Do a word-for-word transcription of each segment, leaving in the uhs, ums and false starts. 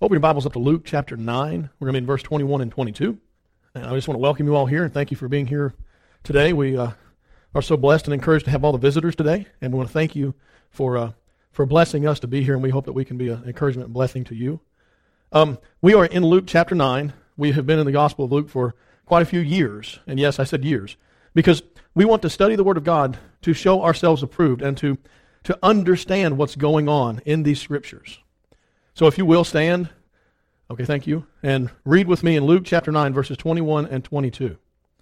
Open your Bibles up to Luke chapter nine. We're going to be in verse twenty-one and twenty-two. And I just want to welcome you all here and thank you for being here today. We uh, are so blessed and encouraged to have all the visitors today. And we want to thank you for uh, for blessing us to be here, and we hope that we can be an encouragement and blessing to you. Um, we are in Luke chapter nine. We have been in the Gospel of Luke for quite a few years. And yes, I said years. Because we want to study the Word of God to show ourselves approved and to, to understand what's going on in these Scriptures. So if you will stand, okay, thank you, and read with me in Luke chapter nine, verses twenty-one and twenty-two.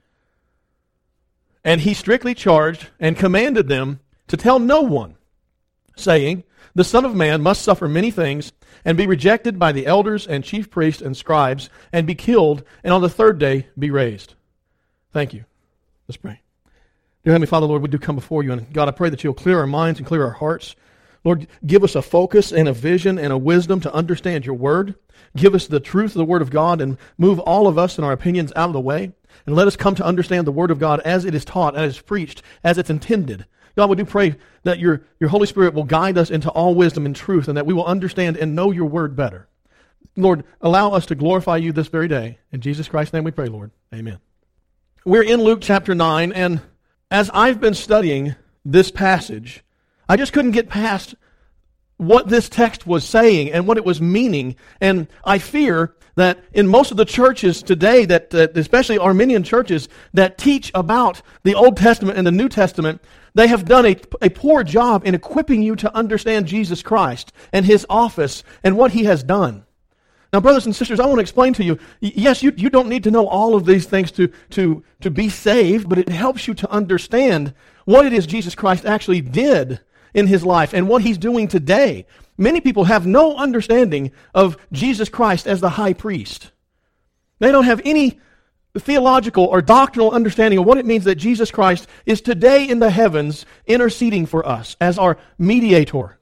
And he strictly charged and commanded them to tell no one, saying, the Son of Man must suffer many things, and be rejected by the elders and chief priests and scribes, and be killed, and on the third day be raised. Thank you. Let's pray. Dear Heavenly Father, Lord, we do come before you, and God, I pray that you'll clear our minds and clear our hearts. Lord, give us a focus and a vision and a wisdom to understand your word. Give us the truth of the word of God and move all of us and our opinions out of the way. And let us come to understand the word of God as it is taught, as it is preached, as it's intended. God, we do pray that your, your Holy Spirit will guide us into all wisdom and truth, and that we will understand and know your word better. Lord, allow us to glorify you this very day. In Jesus Christ's name we pray, Lord. Amen. We're in Luke chapter nine, and as I've been studying this passage, I just couldn't get past what this text was saying and what it was meaning. And I fear that in most of the churches today, that uh, especially Arminian churches that teach about the Old Testament and the New Testament, they have done a, a poor job in equipping you to understand Jesus Christ and His office and what He has done. Now, brothers and sisters, I want to explain to you, yes, you, you don't need to know all of these things to, to, to be saved, but it helps you to understand what it is Jesus Christ actually did in His life and what He's doing today. Many people have no understanding of Jesus Christ as the high priest. They don't have any theological or doctrinal understanding of what it means that Jesus Christ is today in the heavens interceding for us as our mediator,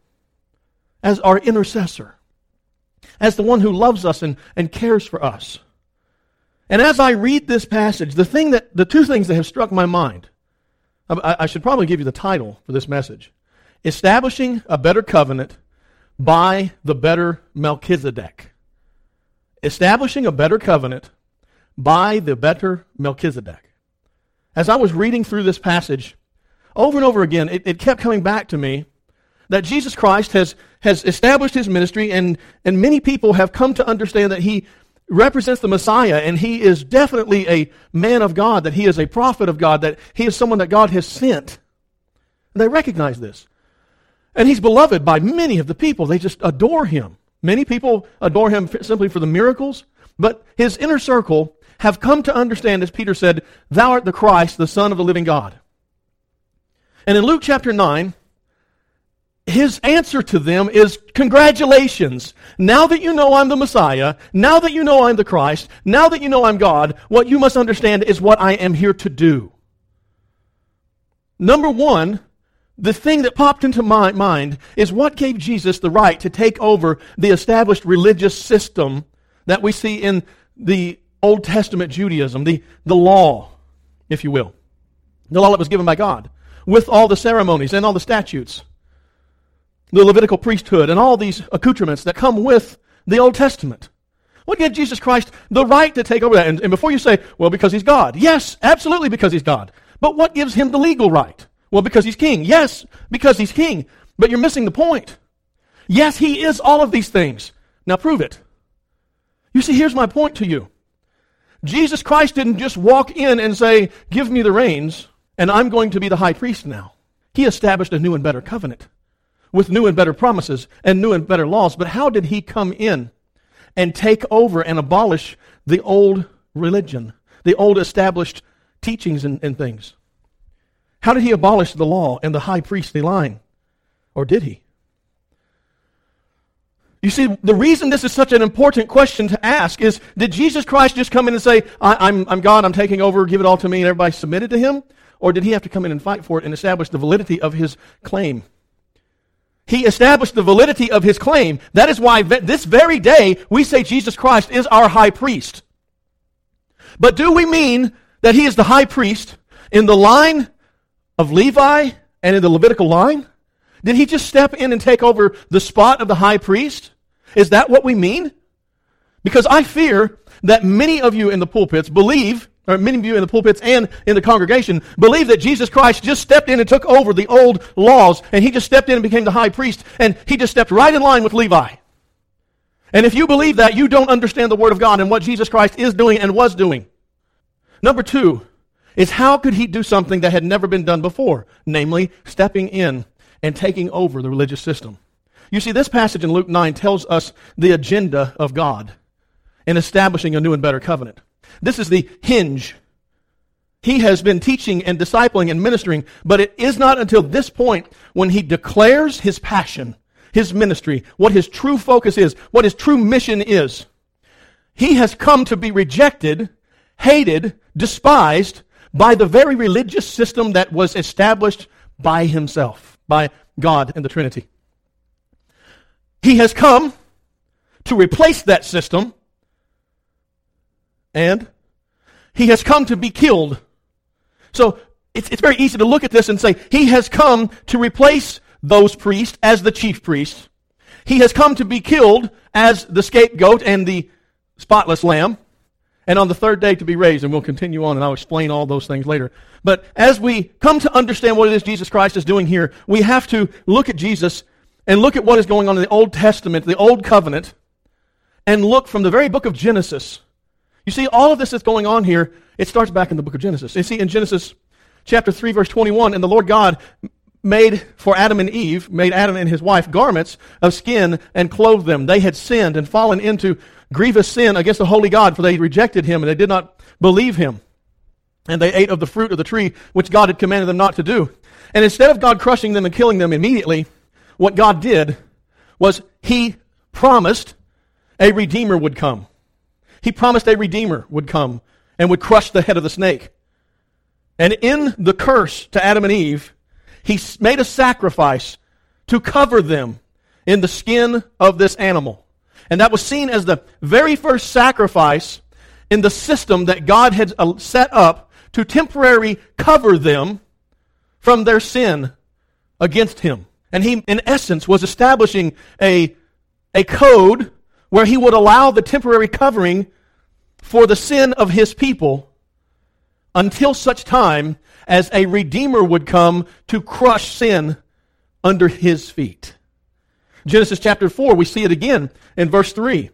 as our intercessor, as the one who loves us and, and cares for us. And as I read this passage, the thing that the two things that have struck my mind, I, I should probably give you the title for this message: Establishing a Better Covenant by the Better Melchizedek. Establishing a Better Covenant by the Better Melchizedek. As I was reading through this passage, over and over again, it, it kept coming back to me that Jesus Christ has, has established His ministry, and, and many people have come to understand that He represents the Messiah, and He is definitely a man of God, that He is a prophet of God, that He is someone that God has sent. And they recognize this. And He's beloved by many of the people. They just adore Him. Many people adore Him simply for the miracles, but His inner circle have come to understand, as Peter said, thou art the Christ, the Son of the living God. And in Luke chapter nine, His answer to them is, congratulations. Now that you know I'm the Messiah, now that you know I'm the Christ, now that you know I'm God, what you must understand is what I am here to do. Number one, the thing that popped into my mind is what gave Jesus the right to take over the established religious system that we see in the Old Testament Judaism, the, the law, if you will. The law that was given by God, with all the ceremonies and all the statutes, the Levitical priesthood, and all these accoutrements that come with the Old Testament. What gave Jesus Christ the right to take over that? And, and before you say, well, because He's God. Yes, absolutely because He's God. But what gives Him the legal right? Well, because He's king. Yes, because He's king. But you're missing the point. Yes, He is all of these things. Now prove it. You see, here's my point to you. Jesus Christ didn't just walk in and say, give me the reins, and I'm going to be the high priest now. He established a new and better covenant with new and better promises and new and better laws. But how did He come in and take over and abolish the old religion, the old established teachings and, and things? How did He abolish the law and the high priestly line? Or did He? You see, the reason this is such an important question to ask is, did Jesus Christ just come in and say, I, I'm, I'm God, I'm taking over, give it all to me, and everybody submitted to Him? Or did He have to come in and fight for it and establish the validity of His claim? He established the validity of His claim. That is why this very day we say Jesus Christ is our high priest. But do we mean that He is the high priest in the line of Levi and in the Levitical line? Did He just step in and take over the spot of the high priest? Is that what we mean? Because I fear that many of you in the pulpits believe, or many of you in the pulpits and in the congregation, believe that Jesus Christ just stepped in and took over the old laws, and he just stepped in and became the high priest, and he just stepped right in line with Levi. And if you believe that, you don't understand the Word of God and what Jesus Christ is doing and was doing. Number two is, how could he do something that had never been done before? Namely, stepping in and taking over the religious system. You see, this passage in Luke nine tells us the agenda of God in establishing a new and better covenant. This is the hinge. He has been teaching and discipling and ministering, but it is not until this point when he declares his passion, his ministry, what his true focus is, what his true mission is. He has come to be rejected, hated, despised by the very religious system that was established by himself, by God and the Trinity. He has come to replace that system, and he has come to be killed. So it's, it's very easy to look at this and say, he has come to replace those priests as the chief priests. He has come to be killed as the scapegoat and the spotless lamb, and on the third day to be raised. And we'll continue on, and I'll explain all those things later. But as we come to understand what it is Jesus Christ is doing here, we have to look at Jesus and look at what is going on in the Old Testament, the Old Covenant, and look from the very book of Genesis. You see, all of this that's going on here, it starts back in the book of Genesis. You see, in Genesis chapter three, verse twenty-one, and the Lord God made for Adam and Eve, made Adam and his wife garments of skin and clothed them. They had sinned and fallen into grievous sin against the holy God, for they rejected him and they did not believe him. And they ate of the fruit of the tree which God had commanded them not to do. And instead of God crushing them and killing them immediately, what God did was he promised a Redeemer would come. He promised a Redeemer would come and would crush the head of the snake. And in the curse to Adam and Eve, he made a sacrifice to cover them in the skin of this animal. And that was seen as the very first sacrifice in the system that God had set up to temporarily cover them from their sin against him. And he, in essence, was establishing a, a code where he would allow the temporary covering for the sin of his people until such time as a Redeemer would come to crush sin under his feet. Genesis chapter four, we see it again in verse three.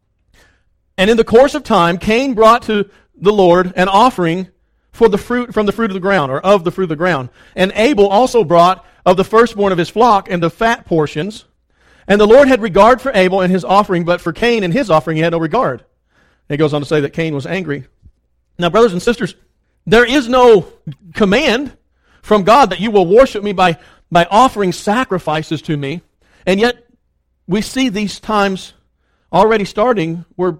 And in the course of time, Cain brought to the Lord an offering for the fruit from the fruit of the ground, or of the fruit of the ground. And Abel also brought of the firstborn of his flock and the fat portions. And the Lord had regard for Abel and his offering, but for Cain and his offering he had no regard. And he goes on to say that Cain was angry. Now, brothers and sisters, there is no command from God that you will worship me by, by offering sacrifices to me. And yet, we see these times already starting where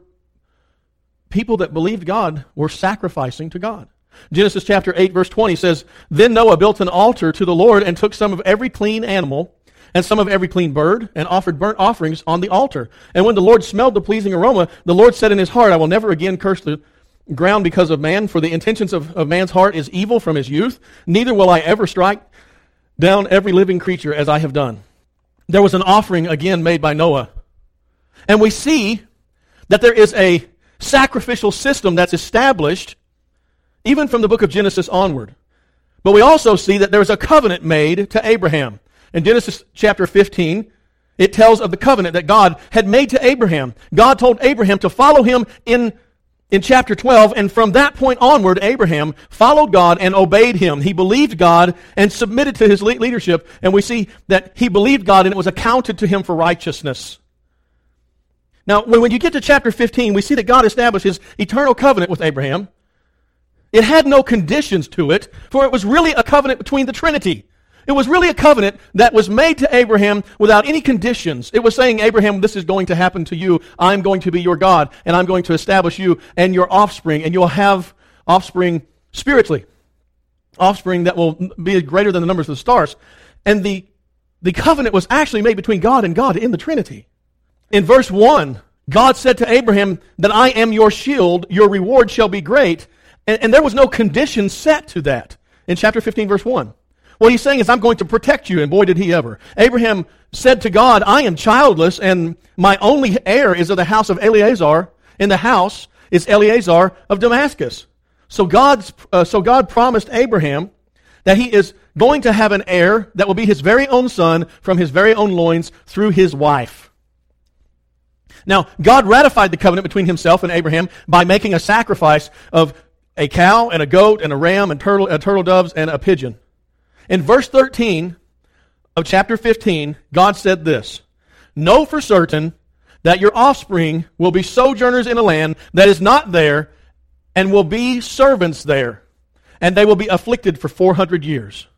people that believed God were sacrificing to God. Genesis chapter eight, verse twenty says, Then Noah built an altar to the Lord and took some of every clean animal and some of every clean bird and offered burnt offerings on the altar. And when the Lord smelled the pleasing aroma, the Lord said in his heart, I will never again curse the ground because of man, for the intentions of, of man's heart is evil from his youth. Neither will I ever strike down every living creature as I have done. There was an offering again made by Noah. And we see that there is a sacrificial system that's established even from the book of Genesis onward. But we also see that there is a covenant made to Abraham. In Genesis chapter fifteen, it tells of the covenant that God had made to Abraham. God told Abraham to follow him in, in chapter twelve, and from that point onward, Abraham followed God and obeyed him. He believed God and submitted to his leadership, and we see that he believed God and it was accounted to him for righteousness. Now, when you get to chapter fifteen, we see that God established his eternal covenant with Abraham. It had no conditions to it, for it was really a covenant between the Trinity. It was really a covenant that was made to Abraham without any conditions. It was saying, Abraham, this is going to happen to you. I'm going to be your God, and I'm going to establish you and your offspring, and you'll have offspring spiritually. Offspring that will be greater than the numbers of the stars. And the, the covenant was actually made between God and God in the Trinity. In verse one, God said to Abraham that I am your shield, your reward shall be great. And, and there was no condition set to that in chapter fifteen, verse one. What he's saying is, I'm going to protect you, and boy did he ever. Abraham said to God, I am childless, and my only heir is of the house of Eleazar. In the house is Eleazar of Damascus. So God's, uh, so God promised Abraham that he is going to have an heir that will be his very own son from his very own loins through his wife. Now, God ratified the covenant between himself and Abraham by making a sacrifice of a cow and a goat and a ram and turtle, uh, turtle doves and a pigeon. In verse thirteen of chapter fifteen, God said this, know for certain that your offspring will be sojourners in a land that is not there and will be servants there, and they will be afflicted for four hundred years.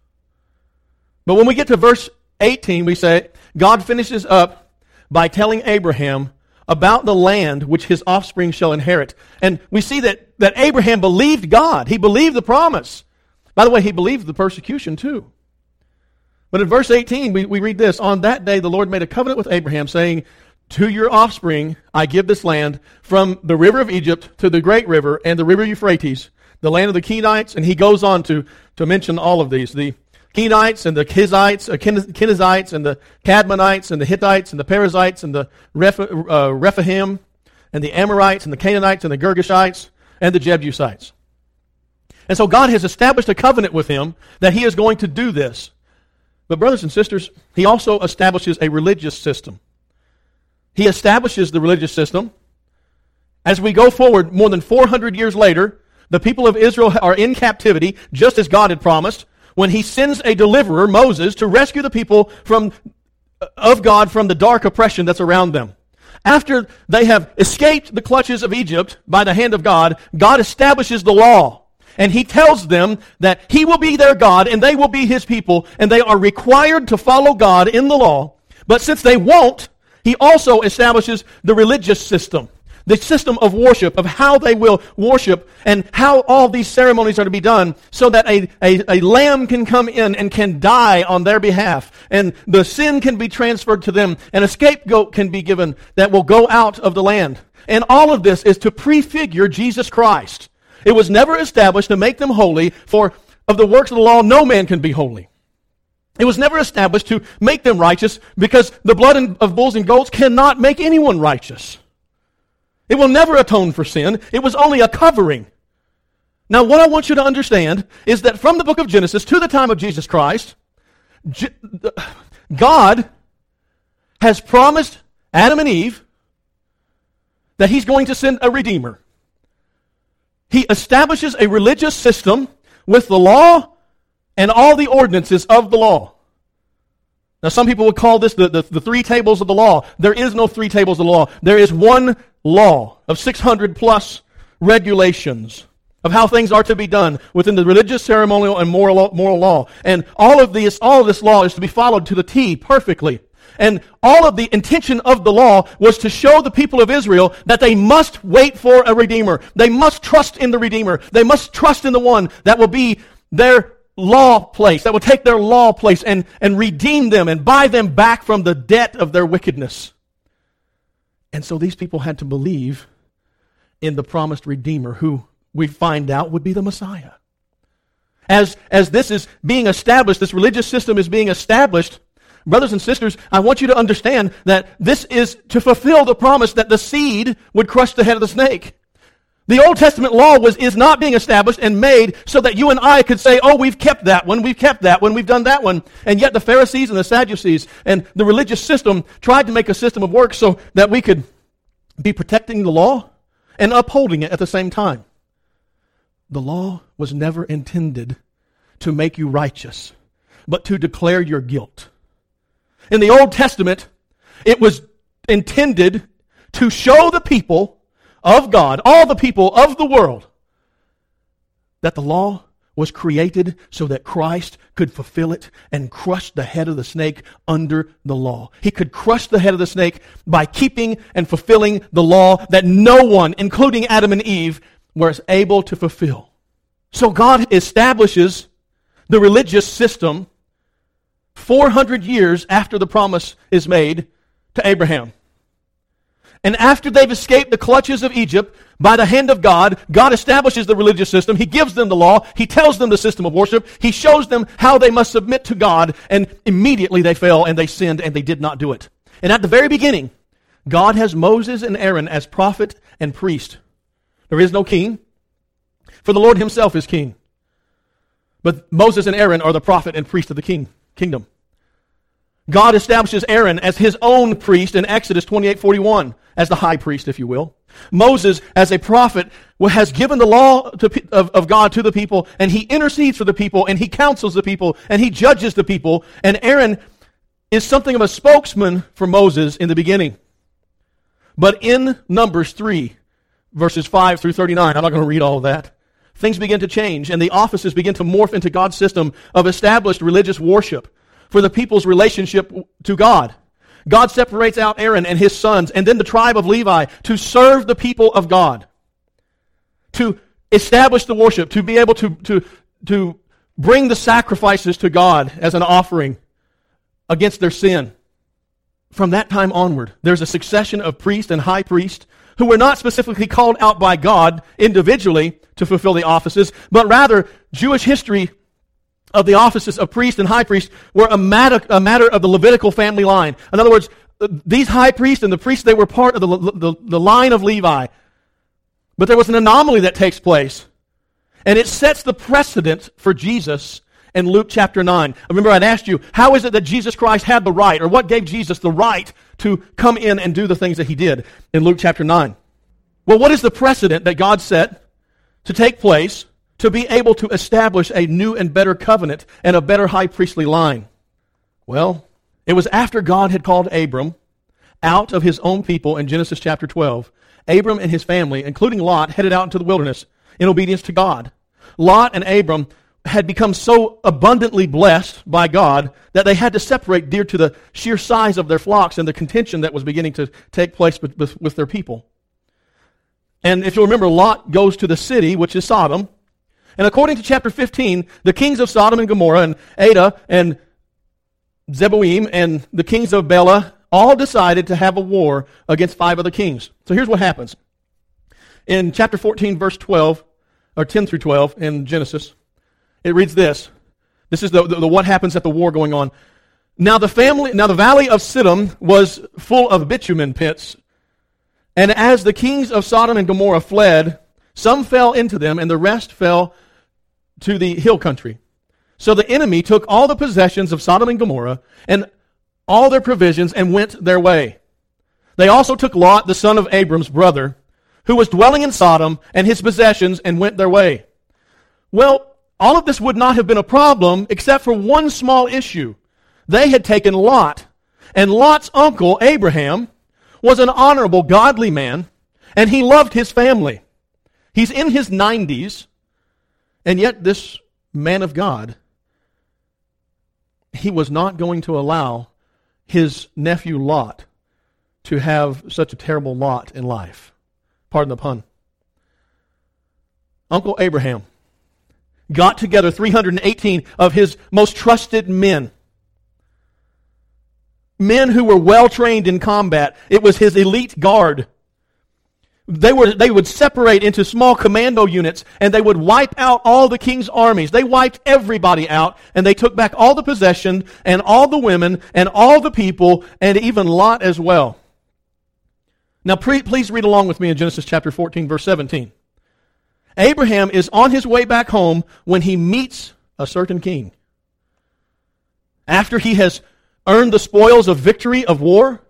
But when we get to verse eighteen, we say, God finishes up by telling Abraham about the land which his offspring shall inherit. And we see that, that Abraham believed God. He believed the promise. By the way, he believed the persecution too. But in verse eighteen, we, we read this, on that day the Lord made a covenant with Abraham, saying, to your offspring I give this land, from the river of Egypt to the great river and the river Euphrates, the land of the Kenites. And he goes on to, to mention all of these. The Kenites and the Kizites, uh, Kenizzites and the Cadmonites and the Hittites and the Perizzites and the Reph- uh, Rephaim and the Amorites and the Canaanites and the Girgashites and the Jebusites. And so God has established a covenant with him that he is going to do this. But brothers and sisters, he also establishes a religious system. He establishes the religious system. As we go forward, more than four hundred years later, the people of Israel are in captivity, just as God had promised, when he sends a deliverer, Moses, to rescue the people from of God from the dark oppression that's around them. After they have escaped the clutches of Egypt by the hand of God, God establishes the law. And he tells them that he will be their God and they will be his people, and they are required to follow God in the law. But since they won't, he also establishes the religious system, the system of worship, of how they will worship and how all these ceremonies are to be done, so that a, a, a lamb can come in and can die on their behalf, and the sin can be transferred to them, and a scapegoat can be given that will go out of the land. And all of this is to prefigure Jesus Christ. It was never established to make them holy, for of the works of the law no man can be holy. It was never established to make them righteous, because the blood of bulls and goats cannot make anyone righteous. It will never atone for sin. It was only a covering. Now, what I want you to understand is that from the book of Genesis to the time of Jesus Christ, God has promised Adam and Eve that he's going to send a Redeemer. He establishes a religious system with the law and all the ordinances of the law. Now, some people would call this the, the, the three tables of the law. There is no three tables of the law. There is one law of six hundred plus regulations of how things are to be done within the religious, ceremonial, and moral, moral law. And all of this, all of this law is to be followed to the T perfectly. And all of the intention of the law was to show the people of Israel that they must wait for a Redeemer. They must trust in the Redeemer. They must trust in the one that will be their law place, that will take their law place and, and redeem them and buy them back from the debt of their wickedness. And so these people had to believe in the promised Redeemer, who we find out would be the Messiah. As, as this is being established, this religious system is being established, brothers and sisters, I want you to understand that this is to fulfill the promise that the seed would crush the head of the snake. The Old Testament law was is not being established and made so that you and I could say, oh, we've kept that one, we've kept that one, we've done that one. And yet the Pharisees and the Sadducees and the religious system tried to make a system of works so that we could be protecting the law and upholding it at the same time. The law was never intended to make you righteous, but to declare your guilt. In the Old Testament, it was intended to show the people of God, all the people of the world, that the law was created so that Christ could fulfill it and crush the head of the snake under the law. He could crush the head of the snake by keeping and fulfilling the law that no one, including Adam and Eve, was able to fulfill. So God establishes the religious system four hundred years after the promise is made to Abraham. And after they've escaped the clutches of Egypt, by the hand of God, God establishes the religious system. He gives them the law. He tells them the system of worship. He shows them how they must submit to God. And immediately they fell and they sinned and they did not do it. And at the very beginning, God has Moses and Aaron as prophet and priest. There is no king, for the Lord himself is king. But Moses and Aaron are the prophet and priest of the king kingdom. God establishes Aaron as his own priest in Exodus twenty-eight forty-one, as the high priest, if you will. Moses, as a prophet, has given the law to, of, of God to the people, and he intercedes for the people, and he counsels the people, and he judges the people. And Aaron is something of a spokesman for Moses in the beginning. But in Numbers three, verses five through thirty-nine, I'm not going to read all of that, things begin to change, and the offices begin to morph into God's system of established religious worship for the people's relationship to God. God separates out Aaron and his sons, and then the tribe of Levi, to serve the people of God, to establish the worship, to be able to, to, to bring the sacrifices to God as an offering against their sin. From that time onward, there's a succession of priests and high priests who were not specifically called out by God individually to fulfill the offices, but rather Jewish history of the offices of priest and high priest were a matter, a matter of the Levitical family line. In other words, these high priests and the priests, they were part of the, the, the line of Levi. But there was an anomaly that takes place, and it sets the precedent for Jesus in Luke chapter nine. Remember, I'd asked you, how is it that Jesus Christ had the right, or what gave Jesus the right to come in and do the things that he did in Luke chapter nine? Well, what is the precedent that God set to take place to be able to establish a new and better covenant and a better high priestly line? Well, it was after God had called Abram out of his own people in Genesis chapter twelve. Abram and his family, including Lot, headed out into the wilderness in obedience to God. Lot and Abram had become so abundantly blessed by God that they had to separate due to the sheer size of their flocks and the contention that was beginning to take place with, with, with their people. And if you'll remember, Lot goes to the city, which is Sodom. And according to chapter fifteen, the kings of Sodom and Gomorrah and Ada and Zeboim and the kings of Bela all decided to have a war against five other kings. So here's what happens. In chapter fourteen, verse twelve, or ten through twelve in Genesis, it reads this. This is the, the, the what happens at the war going on. Now the family, now the valley of Siddim was full of bitumen pits, and as the kings of Sodom and Gomorrah fled, some fell into them, and the rest fell to the hill country. So the enemy took all the possessions of Sodom and Gomorrah and all their provisions and went their way. They also took Lot, the son of Abram's brother, who was dwelling in Sodom, and his possessions, and went their way. Well, all of this would not have been a problem except for one small issue. They had taken Lot, and Lot's uncle, Abraham, was an honorable, godly man, and he loved his family. He's in his nineties, and yet this man of God, he was not going to allow his nephew Lot to have such a terrible lot in life. Pardon the pun. Uncle Abraham got together three hundred eighteen of his most trusted men. Men who were well trained in combat. It was his elite guard. They were they would separate into small commando units, and they would wipe out all the king's armies. They wiped everybody out, and they took back all the possession, and all the women, and all the people, and even Lot as well. Now pre- please read along with me in Genesis chapter fourteen, verse seventeen. Abraham is on his way back home when he meets a certain king. After he has earned the spoils of victory of war,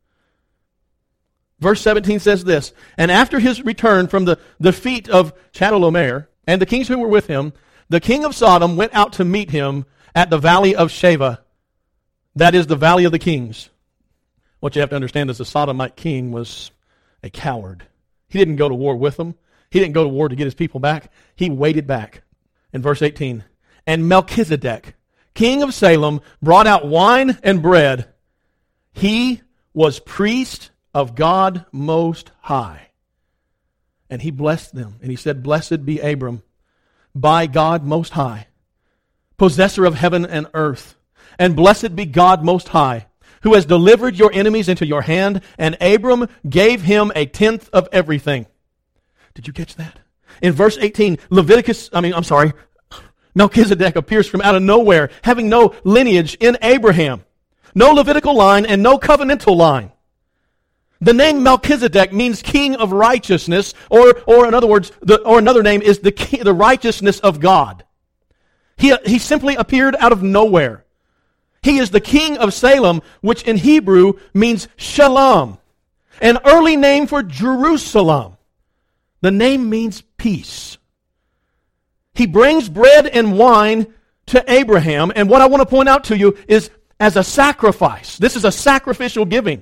verse seventeen says this, and after his return from the defeat of Chedorlaomer and the kings who were with him, the king of Sodom went out to meet him at the valley of Sheva. That is the valley of the kings. What you have to understand is the Sodomite king was a coward. He didn't go to war with them. He didn't go to war to get his people back. He waited back. In verse eighteen, and Melchizedek, king of Salem, brought out wine and bread. He was priest of God Most High. And he blessed them. And he said, blessed be Abram by God Most High, possessor of heaven and earth. And blessed be God Most High, who has delivered your enemies into your hand, and Abram gave him a tenth of everything. Did you catch that? In verse eighteen, Leviticus, I mean, I'm sorry, Melchizedek appears from out of nowhere, having no lineage in Abraham. No Levitical line and no covenantal line. The name Melchizedek means king of righteousness, or, or in other words, the, or another name is the king, the righteousness of God. He, he simply appeared out of nowhere. He is the king of Salem, which in Hebrew means Shalom, an early name for Jerusalem. The name means peace. He brings bread and wine to Abraham, and what I want to point out to you is as a sacrifice. This is a sacrificial giving.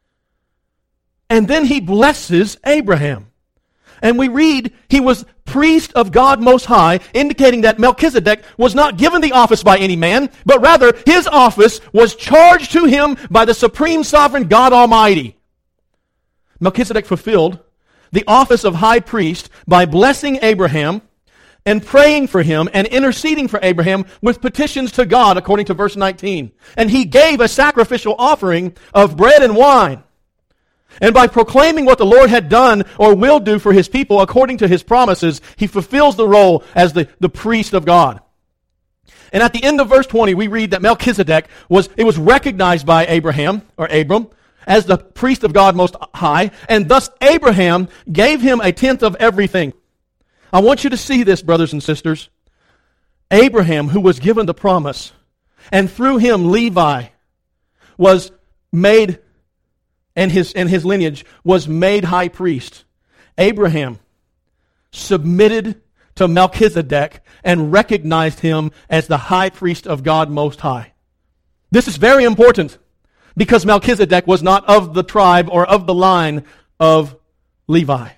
And then he blesses Abraham. And we read, he was priest of God Most High, indicating that Melchizedek was not given the office by any man, but rather his office was charged to him by the supreme sovereign God Almighty. Melchizedek fulfilled the office of high priest by blessing Abraham and praying for him and interceding for Abraham with petitions to God, according to verse nineteen. And he gave a sacrificial offering of bread and wine. And by proclaiming what the Lord had done or will do for his people according to his promises, he fulfills the role as the, the priest of God. And at the end of verse twenty, we read that Melchizedek was, it was recognized by Abraham, or Abram, as the priest of God Most High, and thus Abraham gave him a tenth of everything. I want you to see this, brothers and sisters. Abraham, who was given the promise, and through him Levi was made, and his, and his lineage was made high priest. Abraham submitted to Melchizedek and recognized him as the high priest of God Most High. This is very important because Melchizedek was not of the tribe or of the line of Levi.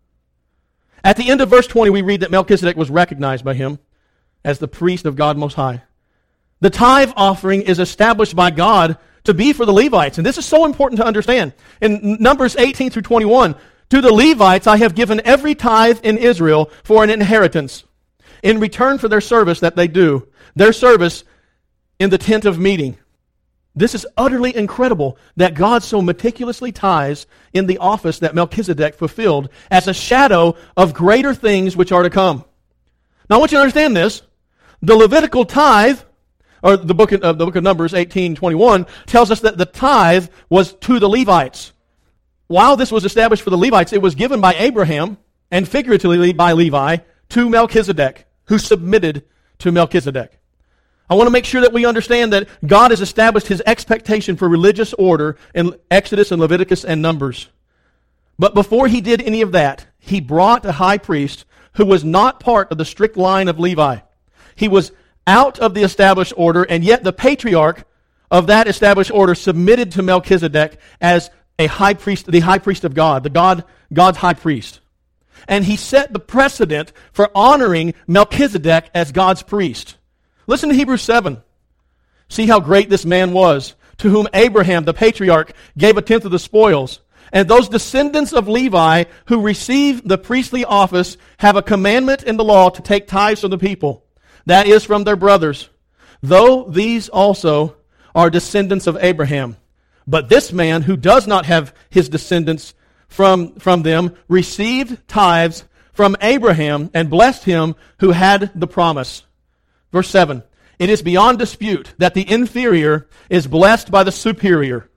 At the end of verse twenty, we read that Melchizedek was recognized by him as the priest of God Most High. The tithe offering is established by God to be for the Levites. And this is so important to understand. In Numbers eighteen through twenty-one, to the Levites I have given every tithe in Israel for an inheritance, in return for their service that they do, their service in the tent of meeting. This is utterly incredible that God so meticulously ties in the office that Melchizedek fulfilled as a shadow of greater things which are to come. Now I want you to understand this. The Levitical tithe, or the book of, uh, the book of Numbers eighteen twenty-one, tells us that the tithe was to the Levites. While this was established for the Levites, it was given by Abraham, and figuratively by Levi, to Melchizedek, who submitted to Melchizedek. I want to make sure that we understand that God has established his expectation for religious order in Exodus and Leviticus and Numbers. But before he did any of that, he brought a high priest who was not part of the strict line of Levi. He was out of the established order, and yet the patriarch of that established order submitted to Melchizedek as a high priest, the high priest of God, the God, God's high priest. And he set the precedent for honoring Melchizedek as God's priest. Listen to Hebrews seven. See how great this man was, to whom Abraham, the patriarch, gave a tenth of the spoils. And those descendants of Levi who receive the priestly office have a commandment in the law to take tithes from the people, that is, from their brothers, though these also are descendants of Abraham. But this man, who does not have his descendants from, from them, received tithes from Abraham and blessed him who had the promise. Verse seven, it is beyond dispute that the inferior is blessed by the superior.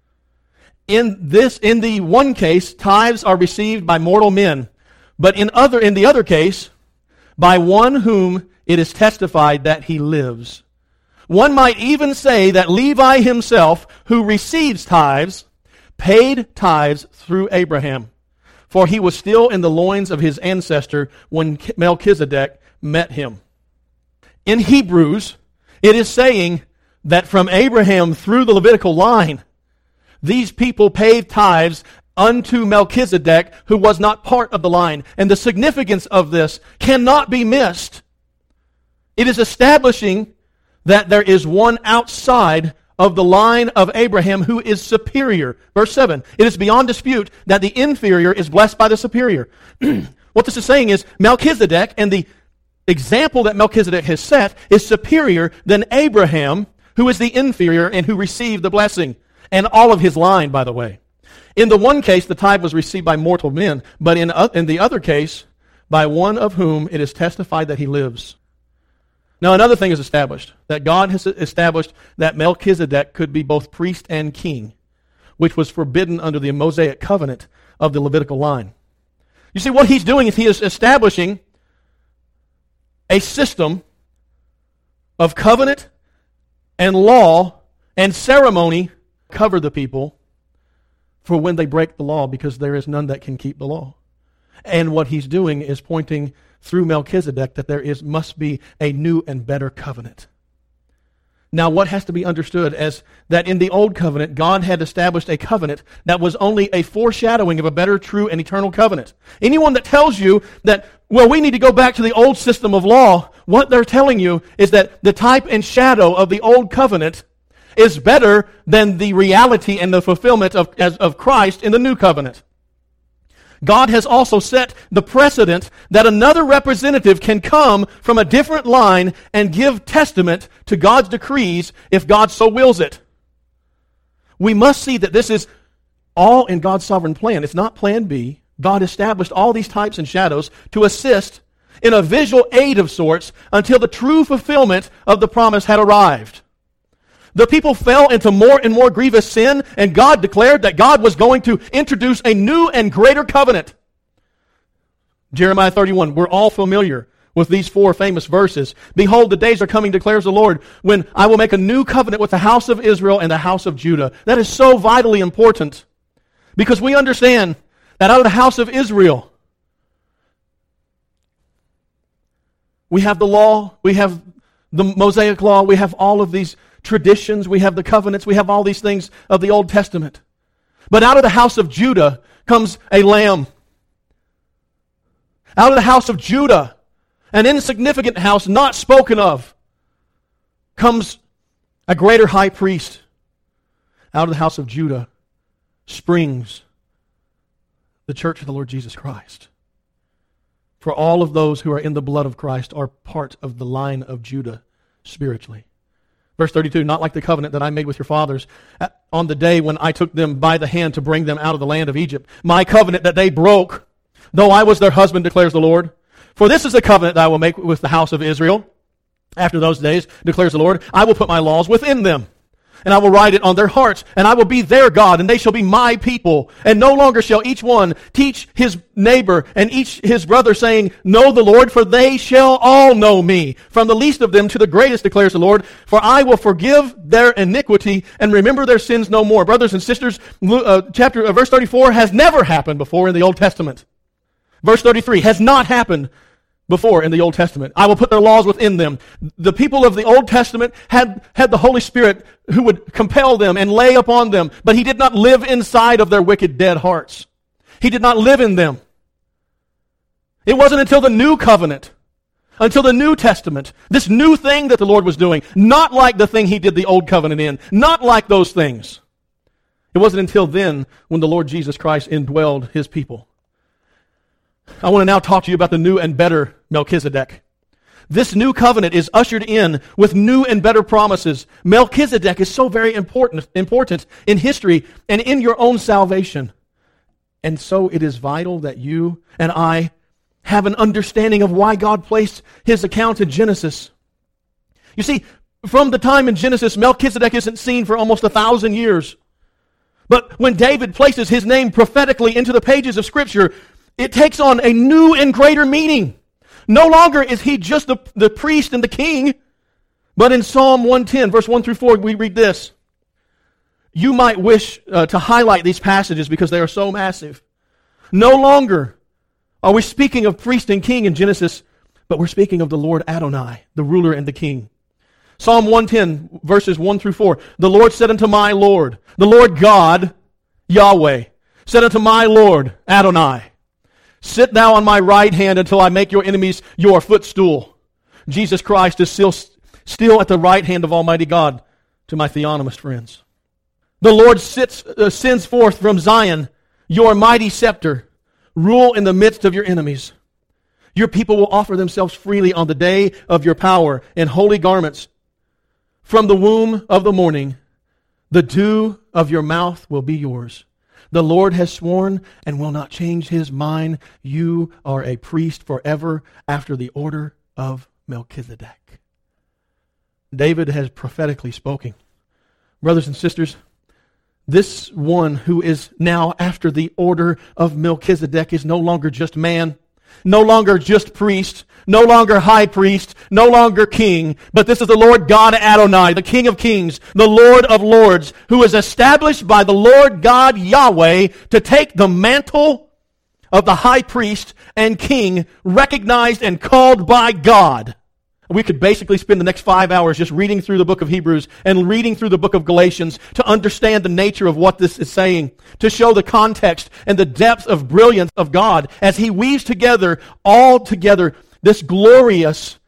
In this, in the one case, tithes are received by mortal men, but in other, in the other case, by one whom it is testified that he lives. One might even say that Levi himself, who receives tithes, paid tithes through Abraham, for he was still in the loins of his ancestor when Melchizedek met him. In Hebrews, it is saying that from Abraham through the Levitical line, these people paid tithes unto Melchizedek, who was not part of the line. And the significance of this cannot be missed. It is establishing that there is one outside of the line of Abraham who is superior. Verse seven, it is beyond dispute that the inferior is blessed by the superior. What this is saying is Melchizedek and the example that Melchizedek has set is superior than Abraham, who is the inferior and who received the blessing. and all of his line, by the way. In the one case, the tithe was received by mortal men, but in, uh, in the other case, by one of whom it is testified that he lives. Now another thing is established, that God has established that Melchizedek could be both priest and king, which was forbidden under the Mosaic covenant of the Levitical line. You see, what he's doing is he is establishing a system of covenant and law and ceremony to cover the people for when they break the law, because there is none that can keep the law. And what he's doing is pointing through Melchizedek that there is must be a new and better covenant. Now, what has to be understood as that in the Old Covenant, God had established a covenant that was only a foreshadowing of a better, true, and eternal covenant. Anyone that tells you that, well, we need to go back to the old system of law, what they're telling you is that the type and shadow of the Old Covenant is better than the reality and the fulfillment of, as, of Christ in the New Covenant. God has also set the precedent that another representative can come from a different line and give testament to God's decrees if God so wills it. We must see that this is all in God's sovereign plan. It's not plan B. God established all these types and shadows to assist in a visual aid of sorts until the true fulfillment of the promise had arrived. The people fell into more and more grievous sin, and God declared that God was going to introduce a new and greater covenant. Jeremiah thirty-one, we're all familiar with these four famous verses. Behold, the days are coming, declares the Lord, when I will make a new covenant with the house of Israel and the house of Judah. That is so vitally important, because we understand that out of the house of Israel, we have the law, we have the Mosaic law, we have all of these traditions, we have the covenants, we have all these things of the Old Testament. But out of the house of Judah comes a lamb. Out of the house of Judah, an insignificant house not spoken of, comes a greater high priest. Out of the house of Judah springs the church of the Lord Jesus Christ. For all of those who are in the blood of Christ are part of the line of Judah spiritually. Verse thirty-two, not like the covenant that I made with your fathers on the day when I took them by the hand to bring them out of the land of Egypt. My covenant that they broke, though I was their husband, declares the Lord. For this is the covenant that I will make with the house of Israel. After those days, declares the Lord, I will put my laws within them, and I will write it on their hearts, and I will be their God, and they shall be my people. And no longer shall each one teach his neighbor and each his brother, saying, know the Lord, for they shall all know me, from the least of them to the greatest, declares the Lord. For I will forgive their iniquity and remember their sins no more. Brothers and sisters, uh, chapter uh, verse thirty-four has never happened before in the Old Testament. Verse thirty-three has not happened before in the Old Testament. I will put their laws within them. The people of the Old Testament had, had the Holy Spirit who would compel them and lay upon them, but He did not live inside of their wicked, dead hearts. He did not live in them. It wasn't until the New Covenant, until the New Testament, this new thing that the Lord was doing, not like the thing He did the Old Covenant in, not like those things. It wasn't until then when the Lord Jesus Christ indwelled His people. I want to now talk to you about the new and better Melchizedek. This new covenant is ushered in with new and better promises. Melchizedek is so very important, important in history and in your own salvation. And so it is vital that you and I have an understanding of why God placed His account in Genesis. You see, from the time in Genesis, Melchizedek isn't seen for almost a thousand years. But when David places his name prophetically into the pages of Scripture, it takes on a new and greater meaning. No longer is he just the, the priest and the king, but in Psalm one ten, verse one through four, we read this. You might wish uh, to highlight these passages because they are so massive. No longer are we speaking of priest and king in Genesis, but we're speaking of the Lord Adonai, the ruler and the king. Psalm one ten, verses one through four. The Lord said unto my Lord, the Lord God, Yahweh, said unto my Lord, Adonai, sit thou on my right hand until I make your enemies your footstool. Jesus Christ is still, still at the right hand of Almighty God, to my theonomist friends. The Lord sits, uh, sends forth from Zion your mighty scepter. Rule in the midst of your enemies. Your people will offer themselves freely on the day of your power in holy garments. From the womb of the morning, the dew of your mouth will be yours. The Lord has sworn and will not change his mind. You are a priest forever after the order of Melchizedek. David has prophetically spoken. Brothers and sisters, this one who is now after the order of Melchizedek is no longer just man, no longer just priest, no longer high priest, no longer king, but this is the Lord God Adonai, the King of kings, the Lord of lords, who is established by the Lord God Yahweh to take the mantle of the high priest and king, recognized and called by God. We could basically spend the next five hours just reading through the book of Hebrews and reading through the book of Galatians to understand the nature of what this is saying, to show the context and the depth of brilliance of God as He weaves together, all together, this glorious,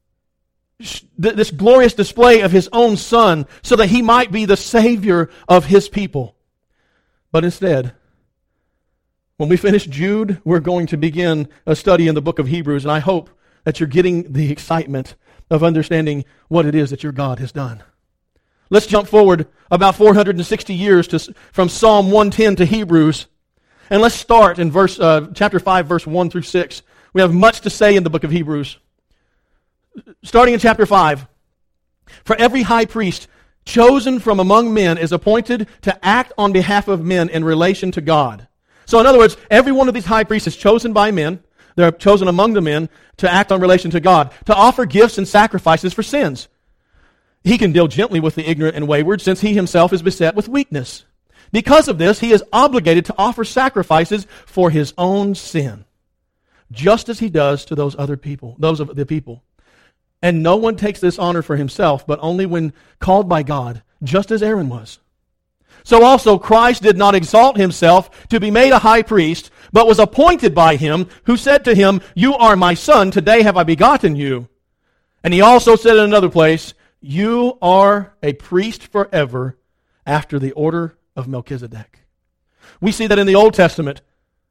this glorious display of His own Son so that He might be the Savior of His people. But instead, when we finish Jude, we're going to begin a study in the book of Hebrews, and I hope that you're getting the excitement of understanding what it is that your God has done. Let's jump forward about four hundred sixty years to, from Psalm one ten to Hebrews, and let's start in verse uh, chapter five, verse one through six. We have much to say in the book of Hebrews. Starting in chapter five, for every high priest chosen from among men is appointed to act on behalf of men in relation to God. So in other words, every one of these high priests is chosen by men. They're chosen among the men to act on relation to God, to offer gifts and sacrifices for sins. He can deal gently with the ignorant and wayward, since he himself is beset with weakness. Because of this, he is obligated to offer sacrifices for his own sin, just as he does to those other people, those of the people. And no one takes this honor for himself, but only when called by God, just as Aaron was. So also Christ did not exalt himself to be made a high priest, but was appointed by him, who said to him, "You are my son, today have I begotten you." And he also said in another place, "You are a priest forever after the order of Melchizedek." We see that in the Old Testament.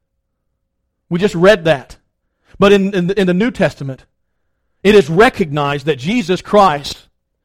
We just read that. But in, in, in the New Testament, it is recognized that Jesus Christ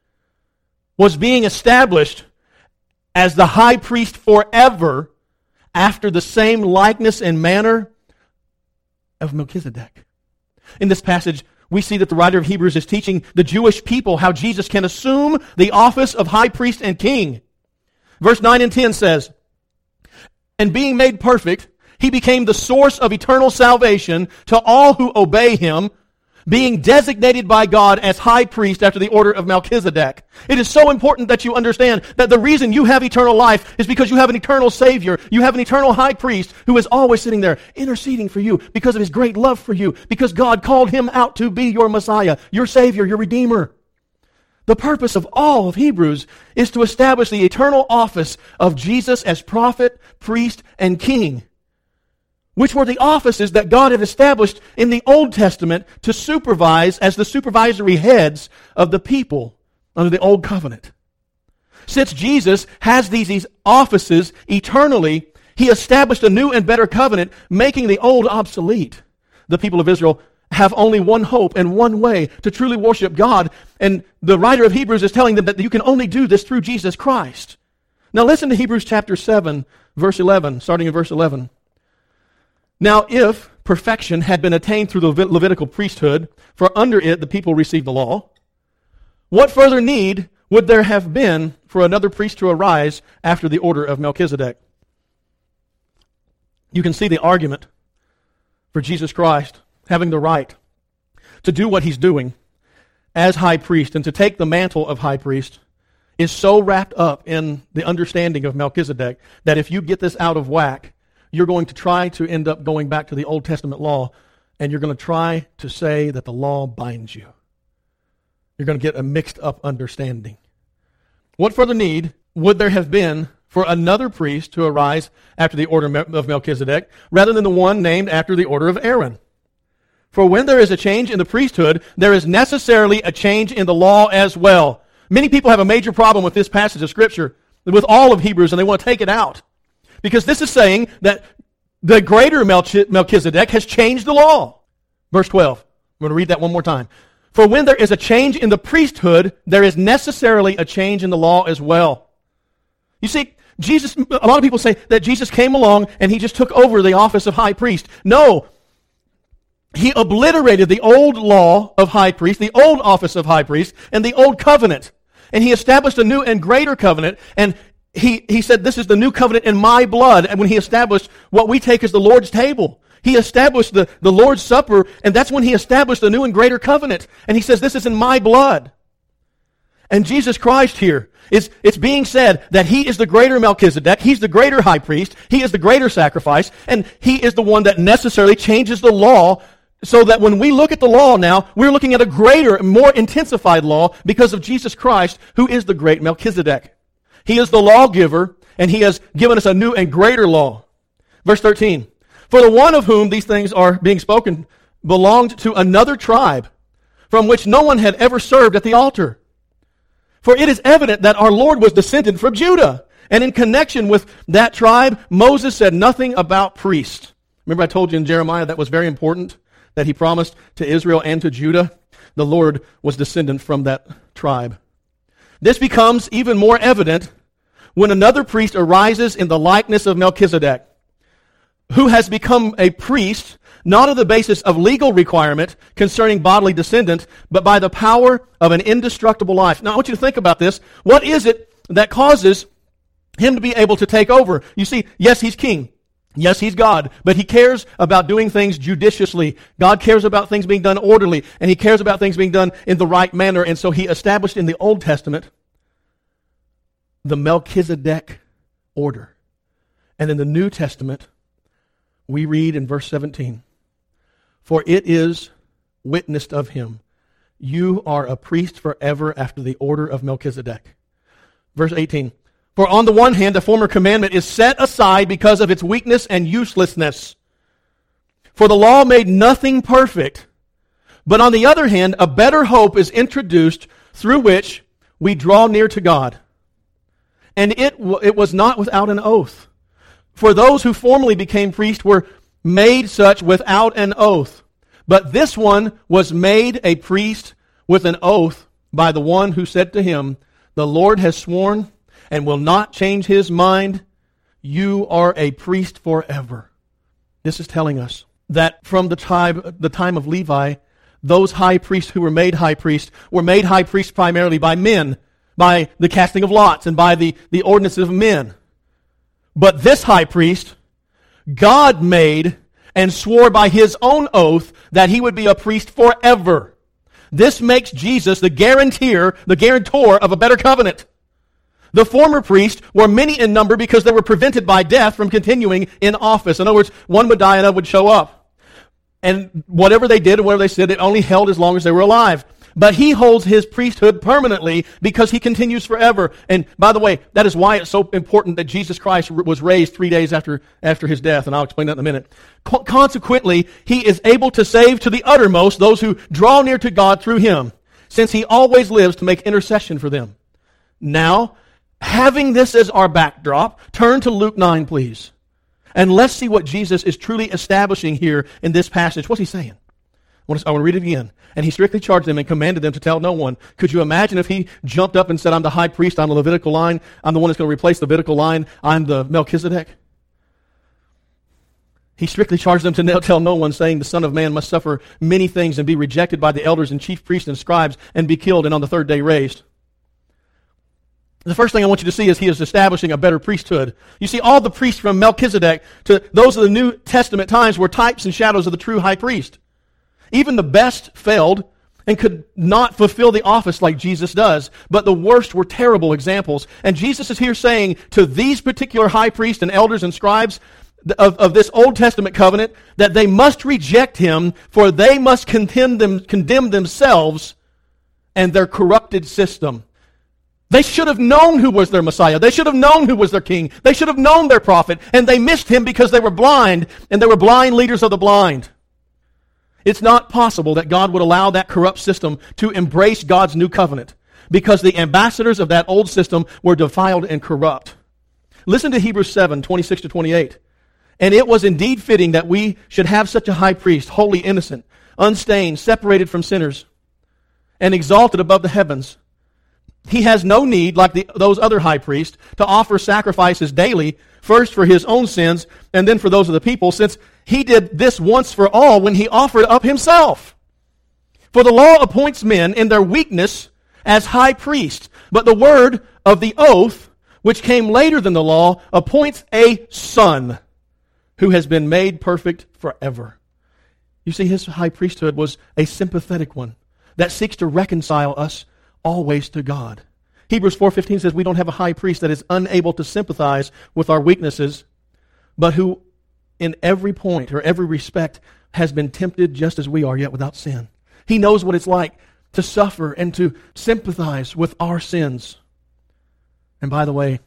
was being established as the high priest forever after the same likeness and manner of Melchizedek. In this passage, we see that the writer of Hebrews is teaching the Jewish people how Jesus can assume the office of high priest and king. Verse nine and ten says, "And being made perfect, he became the source of eternal salvation to all who obey him, being designated by God as high priest after the order of Melchizedek." It is so important that you understand that the reason you have eternal life is because you have an eternal Savior. You have an eternal high priest who is always sitting there interceding for you because of his great love for you, because God called him out to be your Messiah, your Savior, your Redeemer. The purpose of all of Hebrews is to establish the eternal office of Jesus as prophet, priest, and king, which were the offices that God had established in the Old Testament to supervise as the supervisory heads of the people under the Old Covenant. Since Jesus has these, these offices eternally, he established a new and better covenant, making the old obsolete. The people of Israel have only one hope and one way to truly worship God, and the writer of Hebrews is telling them that you can only do this through Jesus Christ. Now listen to Hebrews chapter seven, verse eleven, starting in verse eleven. "Now if perfection had been attained through the Levitical priesthood, for under it the people received the law, what further need would there have been for another priest to arise after the order of Melchizedek?" You can see the argument for Jesus Christ having the right to do what he's doing as high priest and to take the mantle of high priest is so wrapped up in the understanding of Melchizedek that if you get this out of whack, you're going to try to end up going back to the Old Testament law, and you're going to try to say that the law binds you. You're going to get a mixed up understanding. What further need would there have been for another priest to arise after the order of Melchizedek, rather than the one named after the order of Aaron? For when there is a change in the priesthood, there is necessarily a change in the law as well. Many people have a major problem with this passage of Scripture, with all of Hebrews, and they want to take it out. Because this is saying that the greater Melchizedek has changed the law. Verse twelve. I'm going to read that one more time. "For when there is a change in the priesthood, there is necessarily a change in the law as well." You see, Jesus, a lot of people say that Jesus came along and he just took over the office of high priest. No. He obliterated the old law of high priest, the old office of high priest, and the old covenant. And he established a new and greater covenant. And he, he said, this is the new covenant in my blood. And when he established what we take as the Lord's table, he established the, the Lord's Supper, and that's when he established a new and greater covenant. And he says, this is in my blood. And Jesus Christ here, is it's being said that he is the greater Melchizedek, he's the greater high priest, he is the greater sacrifice, and he is the one that necessarily changes the law, so that when we look at the law now, we're looking at a greater, more intensified law because of Jesus Christ, who is the great Melchizedek. He is the lawgiver, and he has given us a new and greater law. Verse thirteen, for the one of whom these things are being spoken belonged to another tribe, from which no one had ever served at the altar. For it is evident that our Lord was descended from Judah. And in connection with that tribe, Moses said nothing about priests. Remember I told you in Jeremiah that was very important, that he promised to Israel and to Judah. The Lord was descendant from that tribe. This becomes even more evident when another priest arises in the likeness of Melchizedek, who has become a priest not on the basis of legal requirement concerning bodily descendant, but by the power of an indestructible life. Now, I want you to think about this. What is it that causes him to be able to take over? You see, yes, he's king. Yes, he's God, but he cares about doing things judiciously. God cares about things being done orderly, and he cares about things being done in the right manner. And so he established in the Old Testament the Melchizedek order. And in the New Testament, we read in verse seventeen, for it is witnessed of him, you are a priest forever after the order of Melchizedek. Verse eighteen, for on the one hand, the former commandment is set aside because of its weakness and uselessness. For the law made nothing perfect. But on the other hand, a better hope is introduced through which we draw near to God. And it, it was not without an oath. For those who formerly became priests were made such without an oath. But this one was made a priest with an oath by the one who said to him, the Lord has sworn and will not change his mind. You are a priest forever. This is telling us that from the time, the time of Levi, those high priests who were made high priests were made high priests primarily by men, by the casting of lots and by the, the ordinances of men. But this high priest, God made and swore by his own oath that he would be a priest forever. This makes Jesus the guarantor, the guarantor of a better covenant. The former priests were many in number because they were prevented by death from continuing in office. In other words, one would die and another would show up. And whatever they did and whatever they said, it only held as long as they were alive. But he holds his priesthood permanently because he continues forever. And by the way, that is why it's so important that Jesus Christ was raised three days after, after his death. And I'll explain that in a minute. Co- consequently, he is able to save to the uttermost those who draw near to God through him, since he always lives to make intercession for them. Now, having this as our backdrop, turn to Luke nine, please. And let's see what Jesus is truly establishing here in this passage. What's he saying? I want to, I want to read it again. And he strictly charged them and commanded them to tell no one. Could you imagine if he jumped up and said, I'm the high priest, I'm the Levitical line, I'm the one that's going to replace the Levitical line, I'm the Melchizedek? He strictly charged them to tell no one, saying, the Son of Man must suffer many things and be rejected by the elders and chief priests and scribes and be killed and on the third day raised. The first thing I want you to see is he is establishing a better priesthood. You see, all the priests from Melchizedek to those of the New Testament times were types and shadows of the true high priest. Even the best failed and could not fulfill the office like Jesus does, but the worst were terrible examples. And Jesus is here saying to these particular high priests and elders and scribes of, of this Old Testament covenant that they must reject him, for they must condemn, them, condemn themselves and their corrupted system. They should have known who was their Messiah. They should have known who was their king. They should have known their prophet, and they missed him because they were blind, and they were blind leaders of the blind. It's not possible that God would allow that corrupt system to embrace God's new covenant because the ambassadors of that old system were defiled and corrupt. Listen to Hebrews seven, twenty-six to twenty-eight. And it was indeed fitting that we should have such a high priest, holy, innocent, unstained, separated from sinners, and exalted above the heavens, He has no need, like the, those other high priests, to offer sacrifices daily, first for his own sins and then for those of the people, since he did this once for all when he offered up himself. For the law appoints men in their weakness as high priests, but the word of the oath, which came later than the law, appoints a son who has been made perfect forever. You see, his high priesthood was a sympathetic one that seeks to reconcile us always to God. Hebrews four fifteen says we don't have a high priest that is unable to sympathize with our weaknesses, but who in every point or every respect has been tempted just as we are, yet without sin. He knows what it's like to suffer and to sympathize with our sins. And by the way,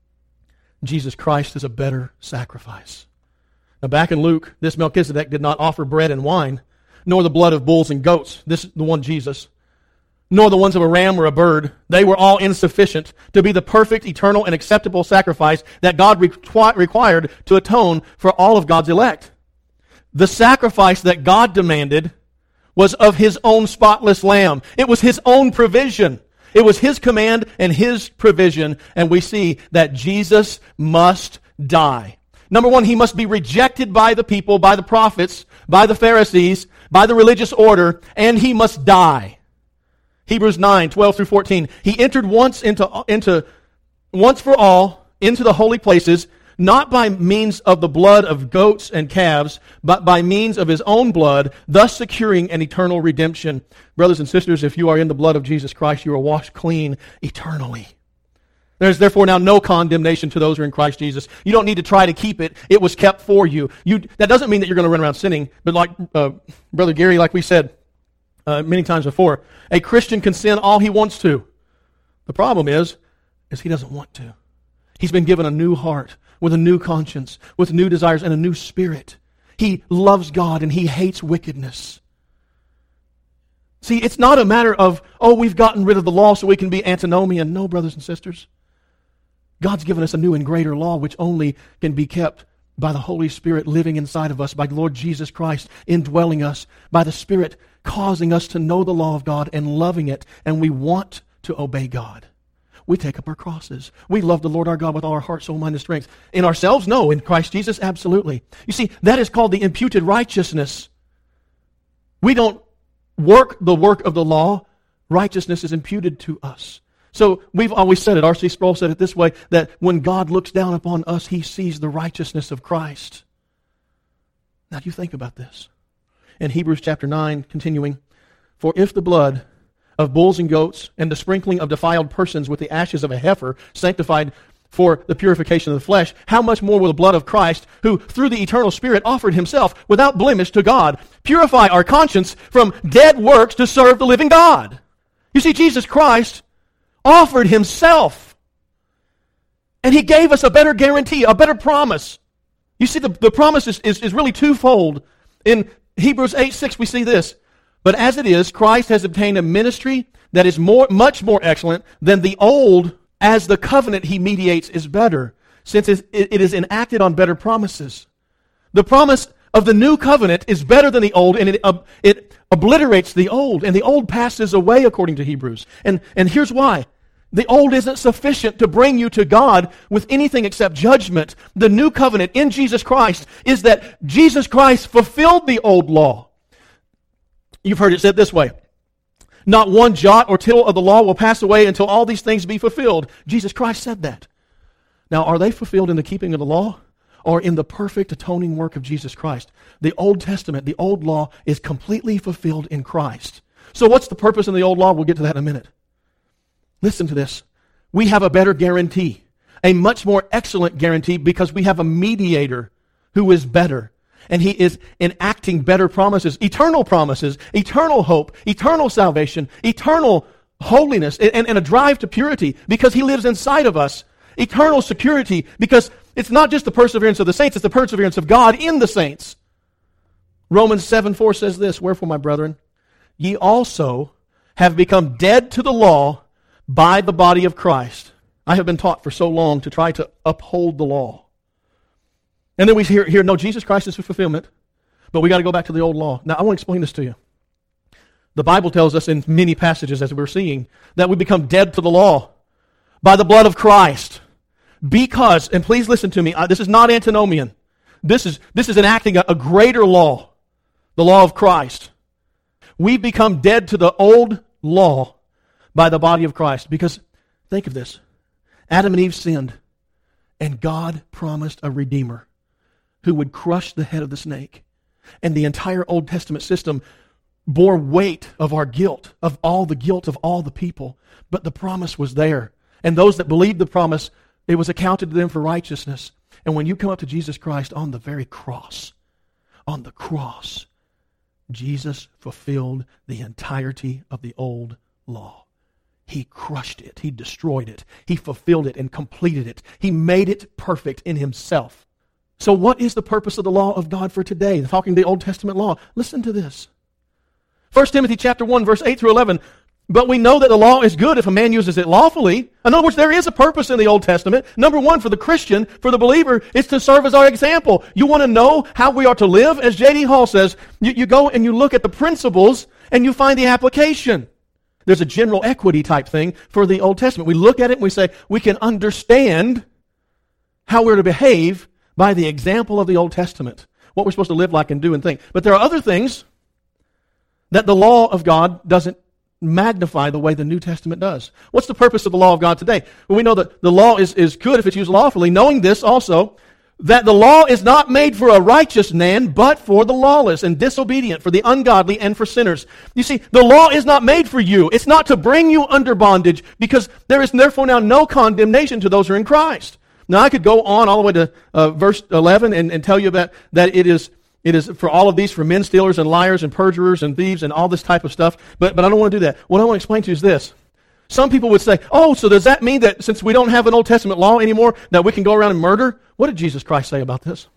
Jesus Christ is a better sacrifice. Now back in Luke, this Melchizedek did not offer bread and wine, nor the blood of bulls and goats, this the one Jesus, nor the ones of a ram or a bird. They were all insufficient to be the perfect, eternal, and acceptable sacrifice that God requ- required to atone for all of God's elect. The sacrifice that God demanded was of His own spotless lamb. It was His own provision. It was His command and His provision, and we see that Jesus must die. Number one, He must be rejected by the people, by the prophets, by the Pharisees, by the religious order, and He must die. Hebrews nine, twelve through fourteen. He entered once into, into once for all into the holy places, not by means of the blood of goats and calves, but by means of His own blood, thus securing an eternal redemption. Brothers and sisters, if you are in the blood of Jesus Christ, you are washed clean eternally. There is therefore now no condemnation to those who are in Christ Jesus. You don't need to try to keep it. It was kept for you. You that doesn't mean that you're going to run around sinning, but like uh, Brother Gary, like we said uh, many times before, a Christian can sin all he wants to. The problem is, is he doesn't want to. He's been given a new heart, with a new conscience, with new desires and a new spirit. He loves God and he hates wickedness. See, it's not a matter of, oh, we've gotten rid of the law so we can be antinomian. No, brothers and sisters. God's given us a new and greater law which only can be kept by the Holy Spirit living inside of us, by the Lord Jesus Christ indwelling us, by the Spirit causing us to know the law of God and loving it, and we want to obey God. We take up our crosses. We love the Lord our God with all our heart, soul, mind, and strength. In ourselves? No. In Christ Jesus? Absolutely. You see, that is called the imputed righteousness. We don't work the work of the law. Righteousness is imputed to us. So we've always said it, R C Sproul said it this way, that when God looks down upon us, He sees the righteousness of Christ. Now you think about this. In Hebrews chapter nine, continuing, for if the blood of bulls and goats, and the sprinkling of defiled persons with the ashes of a heifer, sanctified for the purification of the flesh, how much more will the blood of Christ, who through the eternal Spirit offered Himself without blemish to God, purify our conscience from dead works to serve the living God? You see, Jesus Christ offered Himself, and He gave us a better guarantee, a better promise. You see, the, the promise is, is, is really twofold. In Hebrews eight six, we see this. But as it is, Christ has obtained a ministry that is more, much more excellent than the old, as the covenant He mediates is better, since it is enacted on better promises. The promise of the new covenant is better than the old, and it, uh, it obliterates the old, and the old passes away according to Hebrews. And, and here's why. The old isn't sufficient to bring you to God with anything except judgment. The new covenant in Jesus Christ is that Jesus Christ fulfilled the old law. You've heard it said this way, not one jot or tittle of the law will pass away until all these things be fulfilled. Jesus Christ said that. Now, are they fulfilled in the keeping of the law or in the perfect atoning work of Jesus Christ? The Old Testament, the old law, is completely fulfilled in Christ. So what's the purpose in the old law? We'll get to that in a minute. Listen to this. We have a better guarantee, a much more excellent guarantee, because we have a mediator who is better. And He is enacting better promises, eternal promises, eternal hope, eternal salvation, eternal holiness, and, and a drive to purity because He lives inside of us. Eternal security because it's not just the perseverance of the saints, it's the perseverance of God in the saints. Romans seven four says this, wherefore, my brethren, ye also have become dead to the law by the body of Christ. I have been taught for so long to try to uphold the law. And then we hear, hear, no, Jesus Christ is the fulfillment, but we got to go back to the old law. Now, I want to explain this to you. The Bible tells us in many passages, as we're seeing, that we become dead to the law by the blood of Christ. Because, and please listen to me, uh, this is not antinomian. This is, this is enacting a, a greater law, the law of Christ. We become dead to the old law by the body of Christ. Because, think of this, Adam and Eve sinned, and God promised a Redeemer who would crush the head of the snake. And the entire Old Testament system bore weight of our guilt, of all the guilt of all the people. But the promise was there. And those that believed the promise, it was accounted to them for righteousness. And when you come up to Jesus Christ on the very cross, on the cross, Jesus fulfilled the entirety of the old law. He crushed it. He destroyed it. He fulfilled it and completed it. He made it perfect in Himself. So what is the purpose of the law of God for today? Talking the Old Testament law. Listen to this. First Timothy chapter one, verse eight through eleven. But we know that the law is good if a man uses it lawfully. In other words, there is a purpose in the Old Testament. Number one, for the Christian, for the believer, it's to serve as our example. You want to know how we are to live? As J D Hall says, you, you go and you look at the principles and you find the application. There's a general equity type thing for the Old Testament. We look at it and we say, we can understand how we're to behave by the example of the Old Testament. What we're supposed to live like and do and think. But there are other things that the law of God doesn't magnify the way the New Testament does. What's the purpose of the law of God today? Well, we know that the law is, is good if it's used lawfully, knowing this also, that the law is not made for a righteous man, but for the lawless and disobedient, for the ungodly and for sinners. You see, the law is not made for you. It's not to bring you under bondage, because there is therefore now no condemnation to those who are in Christ. Now, I could go on all the way to uh, verse eleven and, and tell you about that it is It is for all of these, for men stealers and liars and perjurers and thieves and all this type of stuff. But, but I don't want to do that. What I want to explain to you is this. Some people would say, oh, so does that mean that since we don't have an Old Testament law anymore, that we can go around and murder? What did Jesus Christ say about this?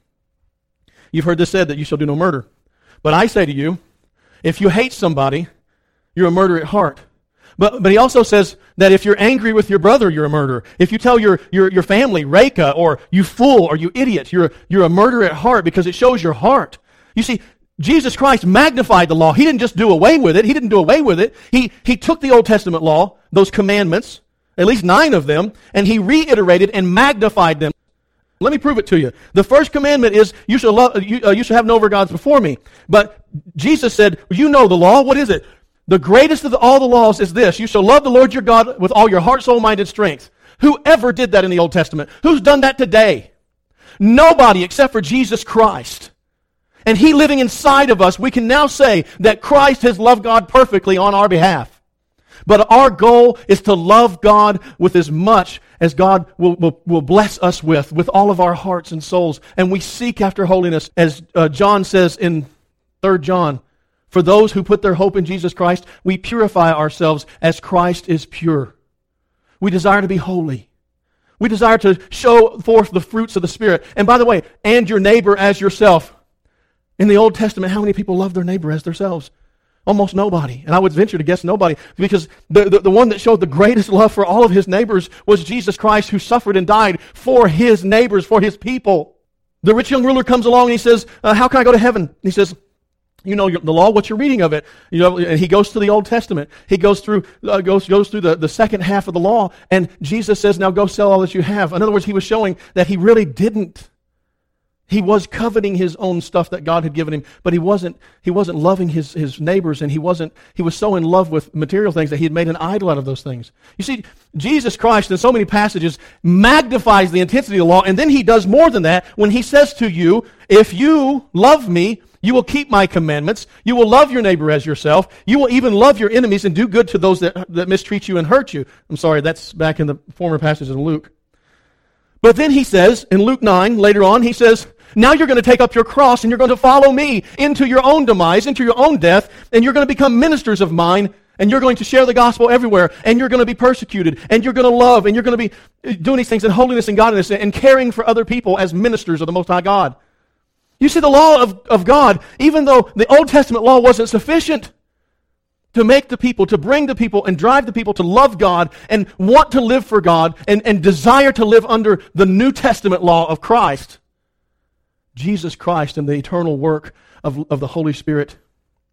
You've heard this said, that you shall do no murder. But I say to you, if you hate somebody, you're a murderer at heart. But, but he also says that if you're angry with your brother, you're a murderer. If you tell your, your, your family, Reka, or you fool, or you idiot, you're, you're a murderer at heart, because it shows your heart. You see, Jesus Christ magnified the law. He didn't just do away with it. He didn't do away with it. He, he took the Old Testament law, those commandments, at least nine of them, and He reiterated and magnified them. Let me prove it to you. The first commandment is, you shall, love, you, uh, you shall have no other gods before me. But Jesus said, you know the law. What is it? The greatest of the, all the laws is this: you shall love the Lord your God with all your heart, soul, mind, and strength. Whoever did that in the Old Testament? Who's done that today? Nobody except for Jesus Christ. And He living inside of us, we can now say that Christ has loved God perfectly on our behalf. But our goal is to love God with as much as God will, will, will bless us with, with all of our hearts and souls. And we seek after holiness, as uh, John says in Third John. For those who put their hope in Jesus Christ, we purify ourselves as Christ is pure. We desire to be holy. We desire to show forth the fruits of the Spirit. And by the way, and your neighbor as yourself. In the Old Testament, how many people love their neighbor as themselves? Almost nobody. And I would venture to guess nobody, because the, the, the one that showed the greatest love for all of His neighbors was Jesus Christ, who suffered and died for His neighbors, for His people. The rich young ruler comes along and he says, uh, how can I go to heaven? And he says, you know the law, what's your reading of it? You know, and he goes to the Old Testament. He goes through uh, goes goes through the, the second half of the law, and Jesus says, now go sell all that you have. In other words, He was showing that he really didn't. He was coveting his own stuff that God had given him, but he wasn't he wasn't loving his, his neighbors, and he wasn't he was so in love with material things that he had made an idol out of those things. You see, Jesus Christ in so many passages magnifies the intensity of the law, and then He does more than that when He says to you, if you love me, you will keep my commandments. You will love your neighbor as yourself. You will even love your enemies and do good to those that, that mistreat you and hurt you. I'm sorry, that's back in the former passage in Luke. But then He says, in Luke nine, later on, He says, now you're going to take up your cross and you're going to follow me into your own demise, into your own death, and you're going to become ministers of mine, and you're going to share the gospel everywhere, and you're going to be persecuted, and you're going to love, and you're going to be doing these things in holiness and godliness and caring for other people as ministers of the Most High God. You see, the law of, of God, even though the Old Testament law wasn't sufficient to make the people, to bring the people and drive the people to love God and want to live for God and, and desire to live under the New Testament law of Christ, Jesus Christ and the eternal work of, of the Holy Spirit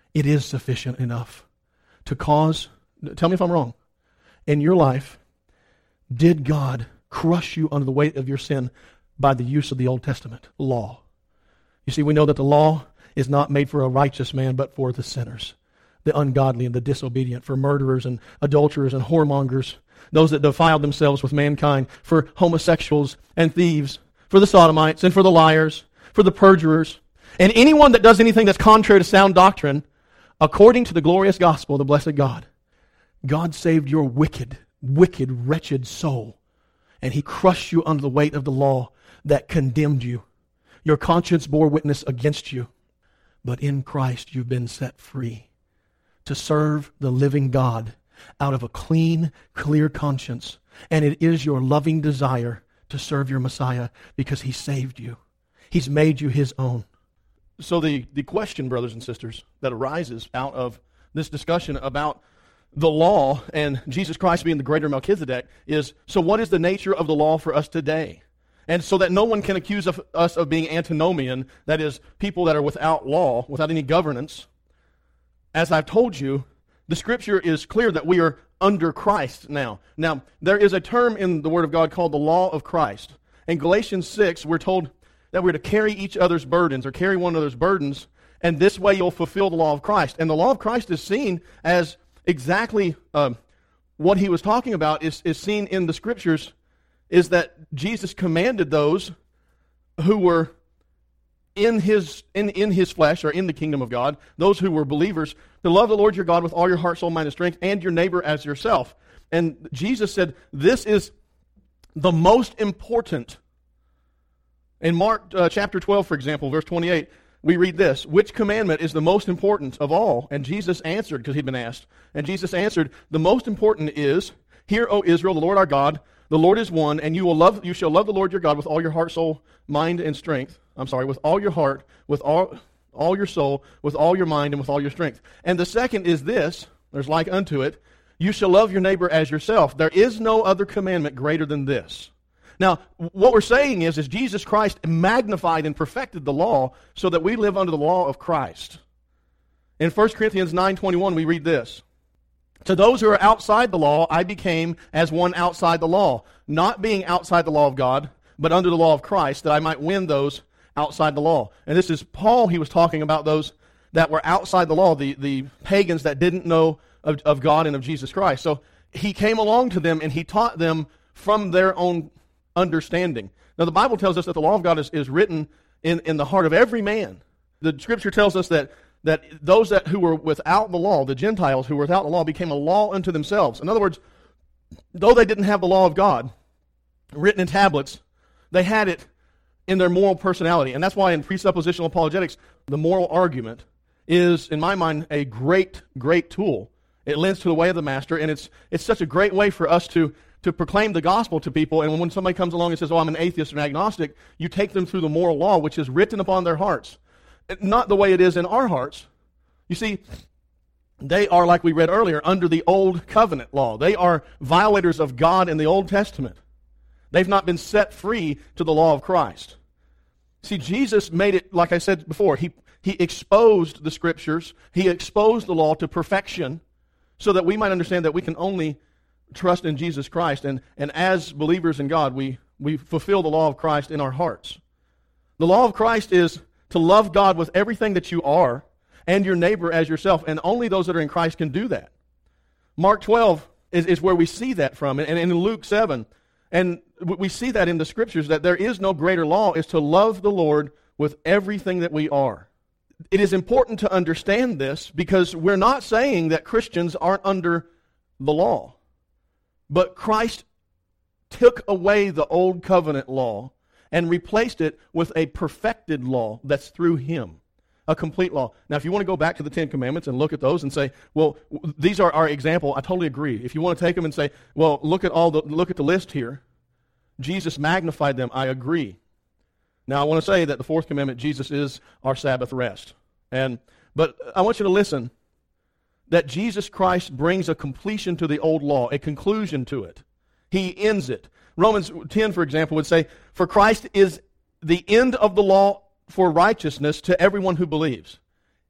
it is sufficient enough to cause, tell me if I'm wrong, in your life, did God crush you under the weight of your sin by the use of the Old Testament law? You see, we know that the law is not made for a righteous man, but for the sinners, the ungodly and the disobedient, for murderers and adulterers and whoremongers, those that defile themselves with mankind, for homosexuals and thieves, for the sodomites and for the liars, for the perjurers, and anyone that does anything that's contrary to sound doctrine, according to the glorious gospel of the blessed God. God saved your wicked, wicked, wretched soul, and He crushed you under the weight of the law that condemned you. Your conscience bore witness against you, but in Christ you've been set free to serve the living God out of a clean, clear conscience, and it is your loving desire to serve your Messiah because He saved you. He's made you His own. So the, the question, brothers and sisters, that arises out of this discussion about the law and Jesus Christ being the greater Melchizedek is, so what is the nature of the law for us today? And so that no one can accuse of us of being antinomian, that is, people that are without law, without any governance. As I've told you, the Scripture is clear that we are under Christ now. Now, there is a term in the Word of God called the law of Christ. In Galatians six, we're told that we're to carry each other's burdens or carry one another's burdens, and this way you'll fulfill the law of Christ. And the law of Christ is seen as exactly um, what he was talking about is, is seen in the Scriptures, is that Jesus commanded those who were in his in, in his flesh or in the kingdom of God, those who were believers, to love the Lord your God with all your heart, soul, mind, and strength, and your neighbor as yourself. And Jesus said, this is the most important. In Mark uh, chapter twelve, for example, verse twenty-eight, we read this, which commandment is the most important of all? And Jesus answered, because he'd been asked, and Jesus answered, the most important is, hear, O Israel, the Lord our God, the Lord is one, and you will love you shall love the Lord your God with all your heart, soul, mind, and strength. I'm sorry, with all your heart, with all all your soul, with all your mind, and with all your strength. And the second is this, there's like unto it, you shall love your neighbor as yourself. There is no other commandment greater than this. Now, what we're saying is, is Jesus Christ magnified and perfected the law so that we live under the law of Christ. In First Corinthians nine twenty-one, we read this. To those who are outside the law, I became as one outside the law, not being outside the law of God, but under the law of Christ, that I might win those outside the law. And this is Paul, he was talking about those that were outside the law, the, the pagans that didn't know of, of God and of Jesus Christ. So he came along to them and he taught them from their own understanding. Now the Bible tells us that the law of God is, is written in, in the heart of every man. The Scripture tells us that that those that who were without the law, the Gentiles who were without the law, became a law unto themselves. In other words, though they didn't have the law of God written in tablets, they had it in their moral personality. And that's why in presuppositional apologetics, the moral argument is, in my mind, a great, great tool. It lends to the way of the master, and it's it's such a great way for us to, to proclaim the gospel to people. And when somebody comes along and says, oh, I'm an atheist or an agnostic, you take them through the moral law, which is written upon their hearts. Not the way it is in our hearts. You see, they are, like we read earlier, under the old covenant law. They are violators of God in the Old Testament. They've not been set free to the law of Christ. See, Jesus made it, like I said before, he, he exposed the Scriptures, he exposed the law to perfection so that we might understand that we can only trust in Jesus Christ. And, and as believers in God, we, we fulfill the law of Christ in our hearts. The law of Christ is to love God with everything that you are and your neighbor as yourself, and only those that are in Christ can do that. Mark twelve is, is where we see that from, and, and in Luke seven, and we see that in the Scriptures, that there is no greater law, is to love the Lord with everything that we are. It is important to understand this because we're not saying that Christians aren't under the law, but Christ took away the old covenant law and replaced it with a perfected law that's through Him, a complete law. Now, if you want to go back to the Ten Commandments and look at those and say, well, these are our example, I totally agree. If you want to take them and say, well, look at all the look at the list here, Jesus magnified them, I agree. Now, I want to say that the fourth commandment, Jesus is our Sabbath rest. And but I want you to listen, that Jesus Christ brings a completion to the old law, a conclusion to it. He ends it. Romans ten, for example, would say, for Christ is the end of the law for righteousness to everyone who believes.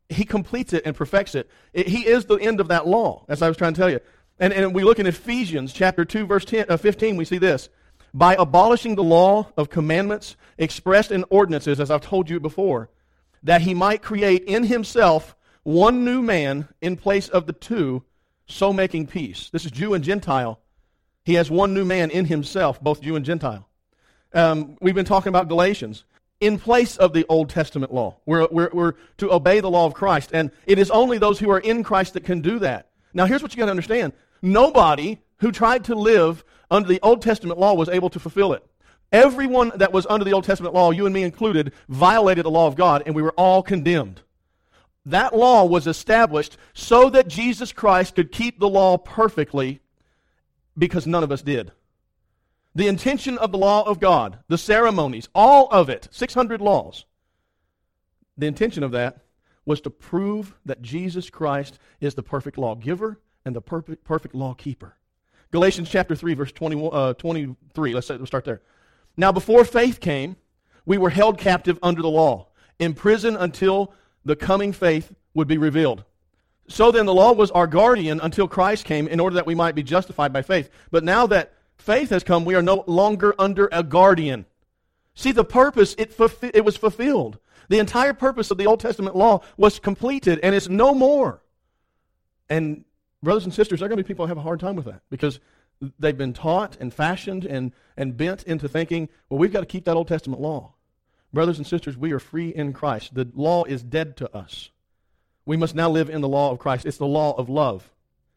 he completes it and perfects it. it. He is the end of that law, as I was trying to tell you. And, and we look in Ephesians chapter two, verse ten, uh, fifteen, we see this. By abolishing the law of commandments expressed in ordinances, as I've told you before, that he might create in himself one new man in place of the two, so making peace. This is Jew and Gentile. He has one new man in himself, both Jew and Gentile. Um, we've been talking about Galatians. In place of the Old Testament law. We're, we're, we're to obey the law of Christ. And it is only those who are in Christ that can do that. Now here's what you got to understand. Nobody who tried to live under the Old Testament law was able to fulfill it. Everyone that was under the Old Testament law, you and me included, violated the law of God, and we were all condemned. That law was established so that Jesus Christ could keep the law perfectly, because none of us did. The intention of the law of God, the ceremonies, all of it, six hundred laws, the intention of that was to prove that Jesus Christ is the perfect lawgiver and the perfect, perfect law keeper. Galatians chapter three, verse twenty, uh, twenty-three, let's, say, let's start there. Now before faith came, we were held captive under the law, imprisoned until the coming faith would be revealed. So then the law was our guardian until Christ came in order that we might be justified by faith. But now that faith has come, we are no longer under a guardian. See, the purpose, it, fulfi- it was fulfilled. The entire purpose of the Old Testament law was completed, and it's no more. And brothers and sisters, there are going to be people who have a hard time with that because they've been taught and fashioned and, and bent into thinking, well, we've got to keep that Old Testament law. Brothers and sisters, we are free in Christ. The law is dead to us. We must now live in the law of Christ. It's the law of love.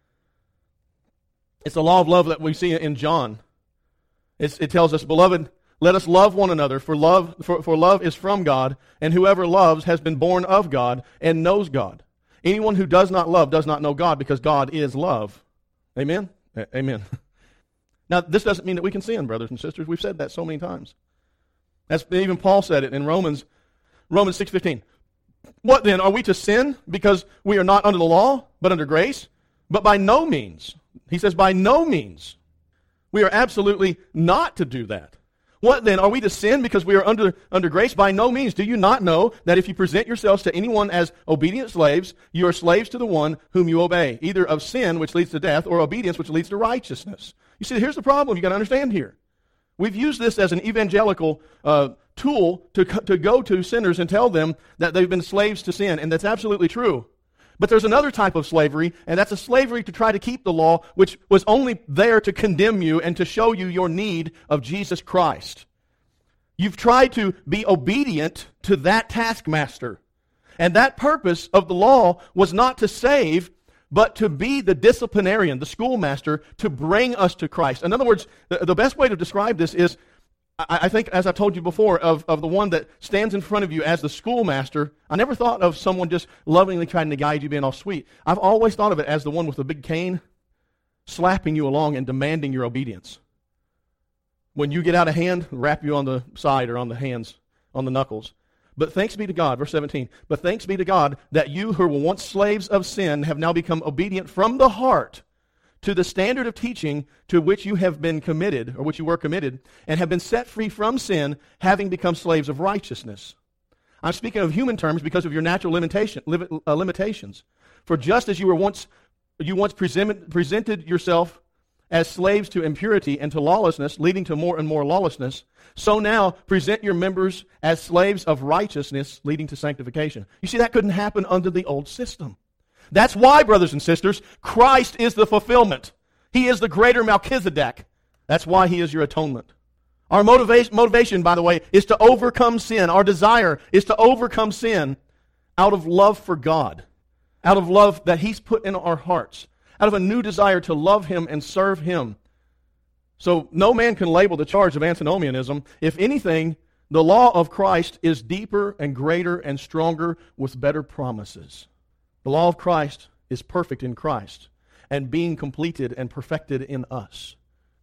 It's the law of love that we see in John. It's, it tells us, beloved, let us love one another, for love, for, for love is from God, and whoever loves has been born of God and knows God. Anyone who does not love does not know God, because God is love. Amen? A- Amen. Now, this doesn't mean that we can sin, brothers and sisters. We've said that so many times. That's, even Paul said it in Romans, Romans six fifteen. What then? Are we to sin because we are not under the law, but under grace? But by no means. He says, by no means. We are absolutely not to do that. What then? Are we to sin because we are under, under grace? By no means. Do you not know that if you present yourselves to anyone as obedient slaves, you are slaves to the one whom you obey, either of sin, which leads to death, or obedience, which leads to righteousness? You see, here's the problem you got to understand here. We've used this as an evangelical uh, tool to, to go to sinners and tell them that they've been slaves to sin, and that's absolutely true. But there's another type of slavery, and that's a slavery to try to keep the law, which was only there to condemn you and to show you your need of Jesus Christ. You've tried to be obedient to that taskmaster. And that purpose of the law was not to save, but to be the disciplinarian, the schoolmaster, to bring us to Christ. In other words, the, the best way to describe this is, I, I think, as I told you before, of, of the one that stands in front of you as the schoolmaster. I never thought of someone just lovingly trying to guide you, being all sweet. I've always thought of it as the one with the big cane slapping you along and demanding your obedience. When you get out of hand, wrap you on the side or on the hands, on the knuckles. But thanks be to God, verse seventeen, but thanks be to God that you who were once slaves of sin have now become obedient from the heart to the standard of teaching to which you have been committed, or which you were committed, and have been set free from sin, having become slaves of righteousness. I'm speaking of human terms because of your natural limitation, uh, limitations. For just as you were once, you once present, presented yourself as slaves to impurity and to lawlessness, leading to more and more lawlessness, so now present your members as slaves of righteousness, leading to sanctification. You see, that couldn't happen under the old system. That's why, brothers and sisters, Christ is the fulfillment. He is the greater Melchizedek. That's why he is your atonement. Our motivation, motivation, by the way, is to overcome sin. Our desire is to overcome sin out of love for God, out of love that he's put in our hearts, out of a new desire to love him and serve him. So no man can label the charge of antinomianism. If anything, the law of Christ is deeper and greater and stronger with better promises. The law of Christ is perfect in Christ and being completed and perfected in us.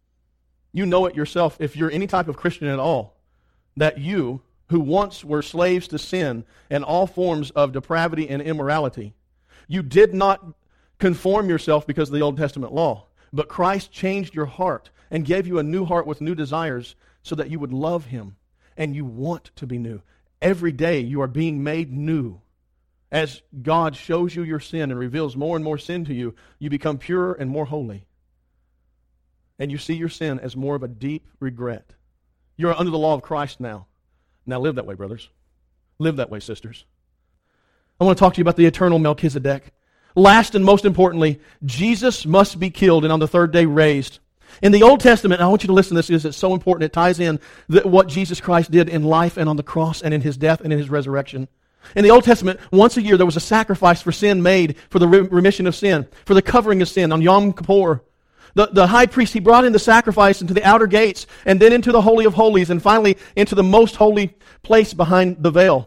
You know it yourself, if you're any type of Christian at all, that you, who once were slaves to sin and all forms of depravity and immorality, you did not conform yourself because of the Old Testament law, but Christ changed your heart and gave you a new heart with new desires so that you would love him and you want to be new. Every day you are being made new As God shows you your sin and reveals more and more sin to you, you become purer and more holy. And you see your sin as more of a deep regret. You're under the law of Christ now. Now live that way, brothers. Live that way, sisters. I want to talk to you about the eternal Melchizedek. Last and most importantly, Jesus must be killed and on the third day raised. In the Old Testament, and I want you to listen to this because it's so important, it ties in the, what Jesus Christ did in life and on the cross and in His death and in His resurrection. In the Old Testament, once a year there was a sacrifice for sin made, for the remission of sin, for the covering of sin on Yom Kippur. The, the high priest, he brought in the sacrifice into the outer gates and then into the Holy of Holies and finally into the most holy place behind the veil.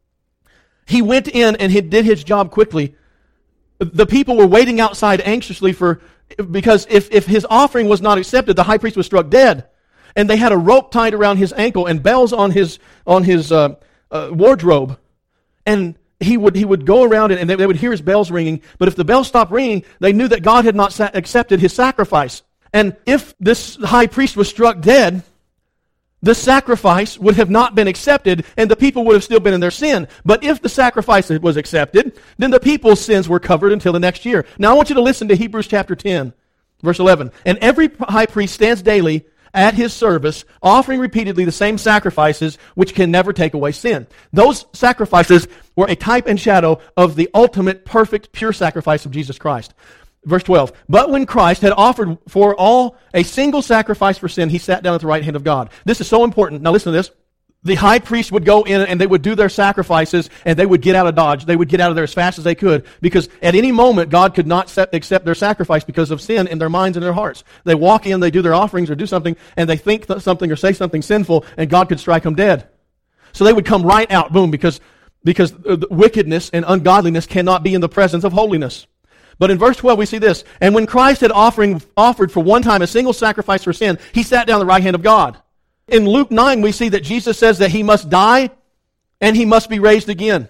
He went in and he did his job quickly. The people were waiting outside anxiously for, because if, if his offering was not accepted, the high priest was struck dead. And they had a rope tied around his ankle and bells on his, on his uh, uh, wardrobe. And he would, he would go around and they, they would hear his bells ringing. But if the bells stopped ringing, they knew that God had not sa- accepted his sacrifice. And if this high priest was struck dead, the sacrifice would have not been accepted and the people would have still been in their sin. But if the sacrifice was accepted, then the people's sins were covered until the next year. Now I want you to listen to Hebrews chapter ten, verse eleven. And every high priest stands daily at his service, offering repeatedly the same sacrifices which can never take away sin. Those sacrifices were a type and shadow of the ultimate, perfect, pure sacrifice of Jesus Christ. Verse twelve, but when Christ had offered for all a single sacrifice for sin, he sat down at the right hand of God. This is so important. Now listen to this. The high priest would go in and they would do their sacrifices and they would get out of Dodge. They would get out of there as fast as they could because at any moment God could not set, accept their sacrifice because of sin in their minds and their hearts. They walk in, they do their offerings or do something and they think something or say something sinful and God could strike them dead. So they would come right out, boom, because, because wickedness and ungodliness cannot be in the presence of holiness. But in verse twelve we see this, and when Christ had offering, offered for one time a single sacrifice for sin, he sat down at the right hand of God. In Luke nine we see that Jesus says that he must die and he must be raised again.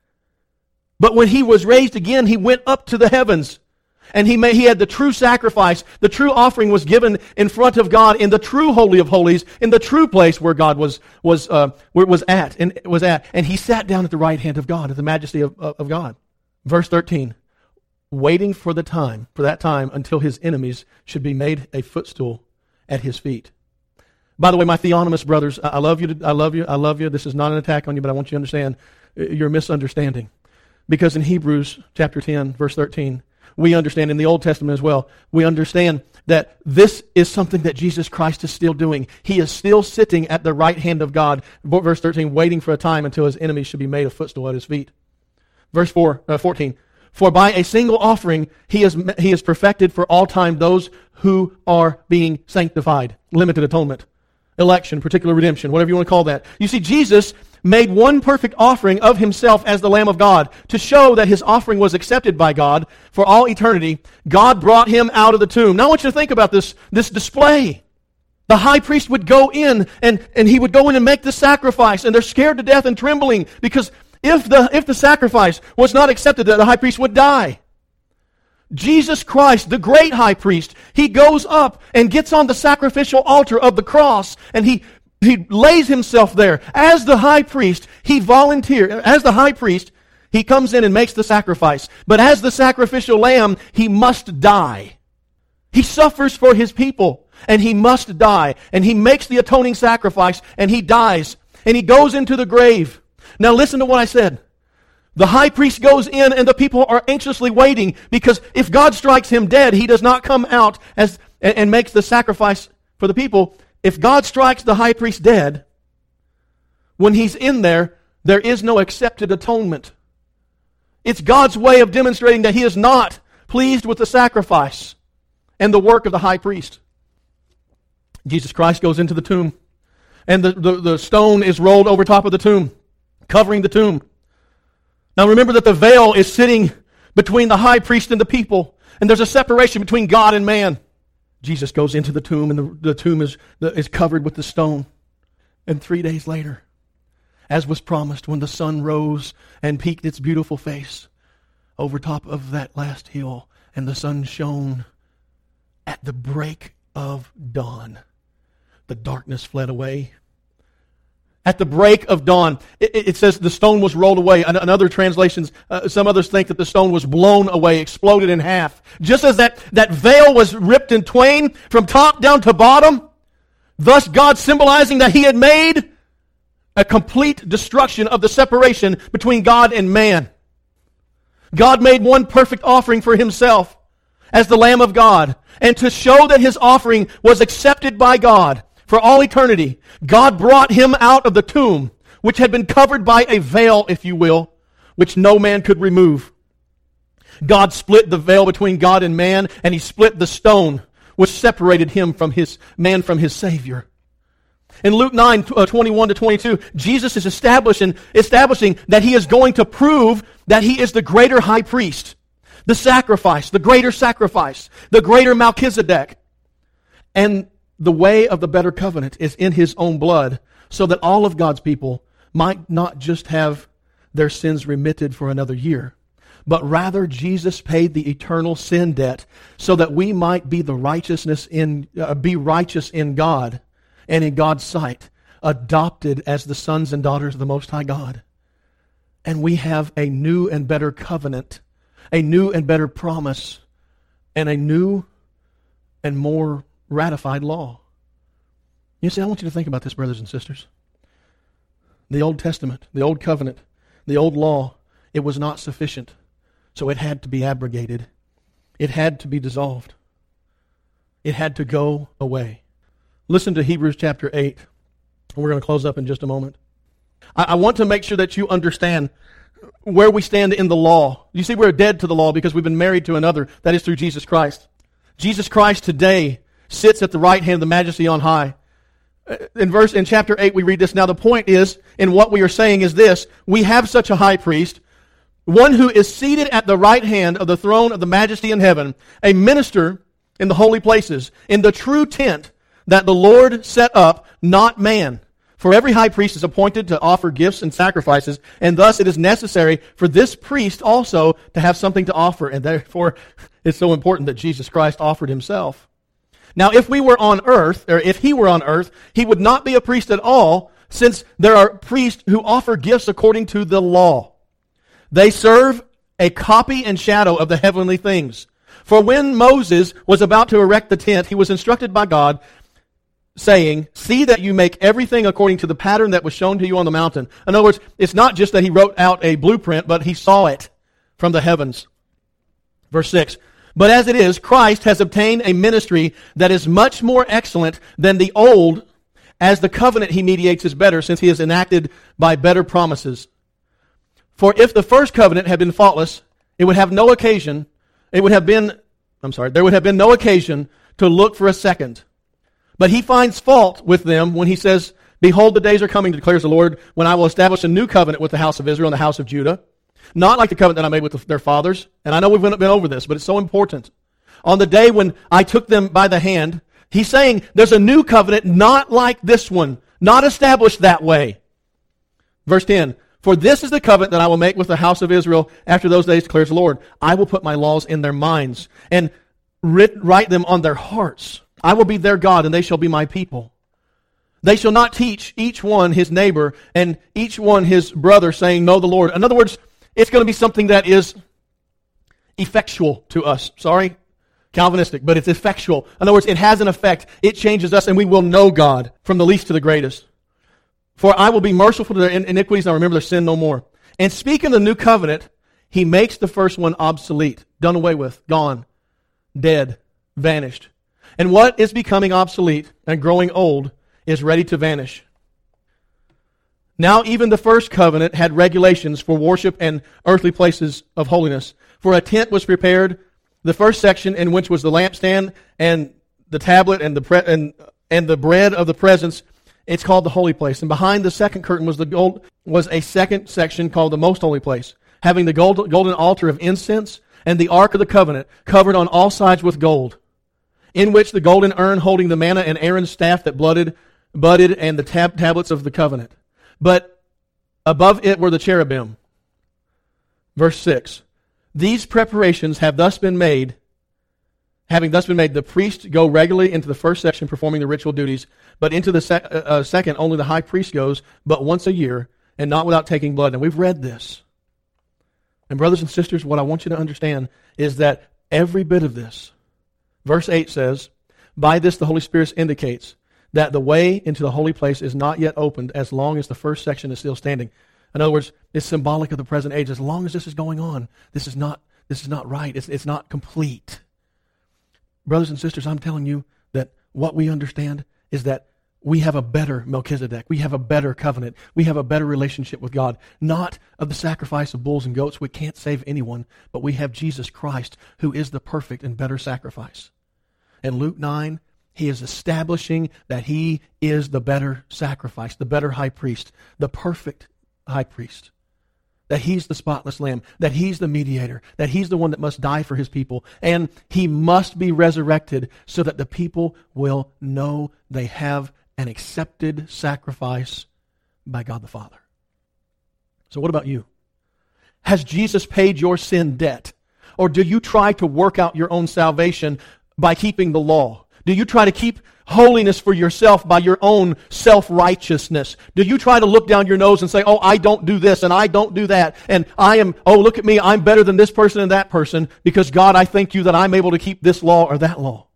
But when he was raised again, he went up to the heavens. And he, may, he had the true sacrifice. The true offering was given in front of God in the true Holy of Holies, in the true place where God was was uh, where was at and was at. And he sat down at the right hand of God, at the majesty of, of God. Verse thirteen. Waiting for the time, for that time, until his enemies should be made a footstool at his feet. By the way, my theonomist brothers, I love you, I love you, I love you. This is not an attack on you, but I want you to understand your misunderstanding. Because in Hebrews chapter ten, verse thirteen, we understand, in the Old Testament as well, we understand that this is something that Jesus Christ is still doing. He is still sitting at the right hand of God, verse thirteen, waiting for a time until his enemies should be made a footstool at his feet. Verse four, uh, fourteen, for by a single offering he has he has perfected for all time those who are being sanctified. Limited atonement, election, particular redemption, whatever you want to call that. You see, Jesus made one perfect offering of himself as the Lamb of God to show that his offering was accepted by God for all eternity. God brought him out of the tomb. Now I want you to think about this, this display. The high priest would go in and, and he would go in and make the sacrifice, and they're scared to death and trembling because If the, if the sacrifice was not accepted, the high priest would die. Jesus Christ, the great high priest, he goes up and gets on the sacrificial altar of the cross and he, he lays himself there. As the high priest, he volunteered. As the high priest, he comes in and makes the sacrifice. But as the sacrificial lamb, he must die. He suffers for his people and he must die. And he makes the atoning sacrifice and he dies. And he goes into the grave. Now listen to what I said. The high priest goes in and the people are anxiously waiting because if God strikes him dead, he does not come out as and, and makes the sacrifice for the people. If God strikes the high priest dead, when he's in there, there is no accepted atonement. It's God's way of demonstrating that he is not pleased with the sacrifice and the work of the high priest. Jesus Christ goes into the tomb and the, the, the stone is rolled over top of the tomb, covering the tomb. Now remember that the veil is sitting between the high priest and the people, and there's a separation between God and man. Jesus goes into the tomb, and the, the tomb is, is covered with the stone. And three days later, as was promised, when the sun rose and peeked its beautiful face over top of that last hill, and the sun shone at the break of dawn, the darkness fled away, At the break of dawn. It, it says the stone was rolled away. In other translations, uh, some others think that the stone was blown away, exploded in half. Just as that, that veil was ripped in twain from top down to bottom, thus God symbolizing that He had made a complete destruction of the separation between God and man. God made one perfect offering for Himself as the Lamb of God. And to show that His offering was accepted by God for all eternity, God brought Him out of the tomb, which had been covered by a veil, if you will, which no man could remove. God split the veil between God and man, and He split the stone which separated him from his man from his Savior. In Luke nine, twenty-one to twenty-two, Jesus is establishing, establishing that He is going to prove that He is the greater high priest, the sacrifice, the greater sacrifice, the greater Melchizedek. And the way of the better covenant is in His own blood, so that all of God's people might not just have their sins remitted for another year, but rather Jesus paid the eternal sin debt so that we might be the righteousness in uh, be righteous in God and in God's sight, adopted as the sons and daughters of the Most High God. And we have a new and better covenant, a new and better promise, and a new and more ratified law. You see, I want you to think about this, brothers and sisters. The Old Testament, the Old Covenant, the Old Law, it was not sufficient. So it had to be abrogated. It had to be dissolved. It had to go away. Listen to Hebrews chapter eight. We're going to close up in just a moment. I, I want to make sure that you understand where we stand in the law. You see, we're dead to the law because we've been married to another. That is through Jesus Christ. Jesus Christ today sits at the right hand of the Majesty on high. In verse in chapter eight we read this. Now the point is, in what we are saying is this: we have such a high priest, one who is seated at the right hand of the throne of the Majesty in heaven, a minister in the holy places, in the true tent that the Lord set up, not man. For every high priest is appointed to offer gifts and sacrifices, and thus it is necessary for this priest also to have something to offer, and therefore it's so important that Jesus Christ offered Himself. Now, if we were on earth, or if He were on earth, He would not be a priest at all, since there are priests who offer gifts according to the law. They serve a copy and shadow of the heavenly things. For when Moses was about to erect the tent, he was instructed by God, saying, "See that you make everything according to the pattern that was shown to you on the mountain." In other words, it's not just that he wrote out a blueprint, but he saw it from the heavens. Verse six, "But as it is, Christ has obtained a ministry that is much more excellent than the old, as the covenant He mediates is better, since He is enacted by better promises. For if the first covenant had been faultless, it would have no occasion, it would have been, I'm sorry, there would have been no occasion to look for a second. But He finds fault with them when He says, 'Behold, the days are coming, declares the Lord, when I will establish a new covenant with the house of Israel and the house of Judah, not like the covenant that I made with their fathers.'" And I know we've been over this, but it's so important. "On the day when I took them by the hand," He's saying there's a new covenant not like this one, not established that way. Verse ten, "For this is the covenant that I will make with the house of Israel after those days, declares the Lord. I will put my laws in their minds and writ, write them on their hearts. I will be their God, and they shall be my people. They shall not teach each one his neighbor and each one his brother, saying, 'Know the Lord.'" In other words, it's going to be something that is effectual to us. Sorry, Calvinistic, but it's effectual. In other words, it has an effect. It changes us, and we will know God from the least to the greatest. "For I will be merciful to their iniquities, and I remember their sin no more." And speaking of the new covenant, He makes the first one obsolete, done away with, gone, dead, vanished. And what is becoming obsolete and growing old is ready to vanish. Now even the first covenant had regulations for worship and earthly places of holiness. For a tent was prepared, the first section in which was the lampstand and the tablet and the pre- and, and the bread of the presence. It's called the holy place. And behind the second curtain was the gold was a second section called the most holy place, having the gold, golden altar of incense and the ark of the covenant, covered on all sides with gold, in which the golden urn holding the manna and Aaron's staff that blooded, budded, and the tab- tablets of the covenant. But above it were the cherubim. Verse six, "These preparations have thus been made having thus been made, the priest go regularly into the first section performing the ritual duties, but into the sec- uh, second only the high priest goes, but once a year, and not without taking blood. And we've read this. And brothers and sisters, what I want you to understand is that every bit of this, verse eight says, by this the Holy Spirit indicates that the way into the holy place is not yet opened as long as the first section is still standing. In other words, it's symbolic of the present age. As long as this is going on, this is not, this is not right. It's, it's not complete. Brothers and sisters, I'm telling you that what we understand is that we have a better Melchizedek. We have a better covenant. We have a better relationship with God. Not of the sacrifice of bulls and goats. We can't save anyone, but we have Jesus Christ, who is the perfect and better sacrifice. In Luke nine, he is establishing that he is the better sacrifice, the better high priest, the perfect high priest. That he's the spotless lamb, that he's the mediator, that he's the one that must die for his people, and he must be resurrected so that the people will know they have an accepted sacrifice by God the Father. So what about you? Has Jesus paid your sin debt? Or do you try to work out your own salvation by keeping the law? Do you try to keep holiness for yourself by your own self-righteousness? Do you try to look down your nose and say, oh, I don't do this and I don't do that, and I am, oh, look at me, I'm better than this person and that person because, God, I thank you that I'm able to keep this law or that law?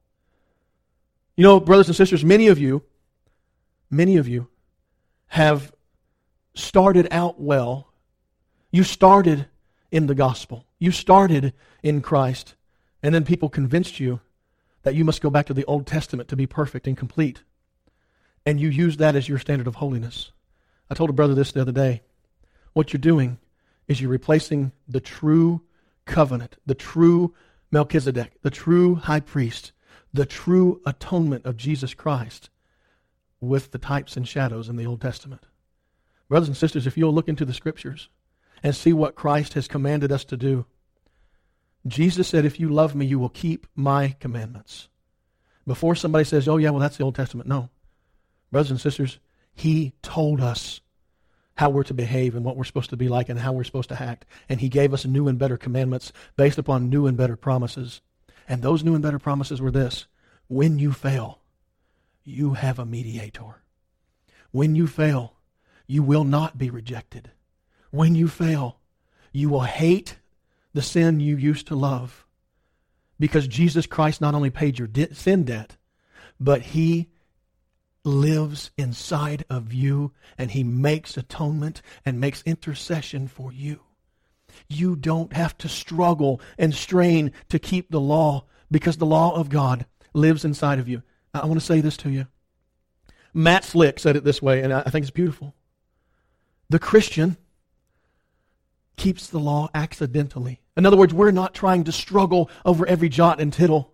You know, brothers and sisters, many of you, many of you have started out well. You started in the gospel. You started in Christ, and then people convinced you that you must go back to the Old Testament to be perfect and complete. And you use that as your standard of holiness. I told a brother this the other day. What you're doing is you're replacing the true covenant, the true Melchizedek, the true high priest, the true atonement of Jesus Christ with the types and shadows in the Old Testament. Brothers and sisters, if you'll look into the Scriptures and see what Christ has commanded us to do, Jesus said, if you love me, you will keep my commandments. Before somebody says, oh yeah, well that's the Old Testament. No. Brothers and sisters, he told us how we're to behave and what we're supposed to be like and how we're supposed to act. And he gave us new and better commandments based upon new and better promises. And those new and better promises were this: when you fail, you have a mediator. When you fail, you will not be rejected. When you fail, you will hate the sin you used to love, because Jesus Christ not only paid your de- sin debt, but he lives inside of you and he makes atonement and makes intercession for you. You don't have to struggle and strain to keep the law, because the law of God lives inside of you. I want to say this to you. Matt Slick said it this way, and I think it's beautiful. The Christian keeps the law accidentally. In other words, we're not trying to struggle over every jot and tittle.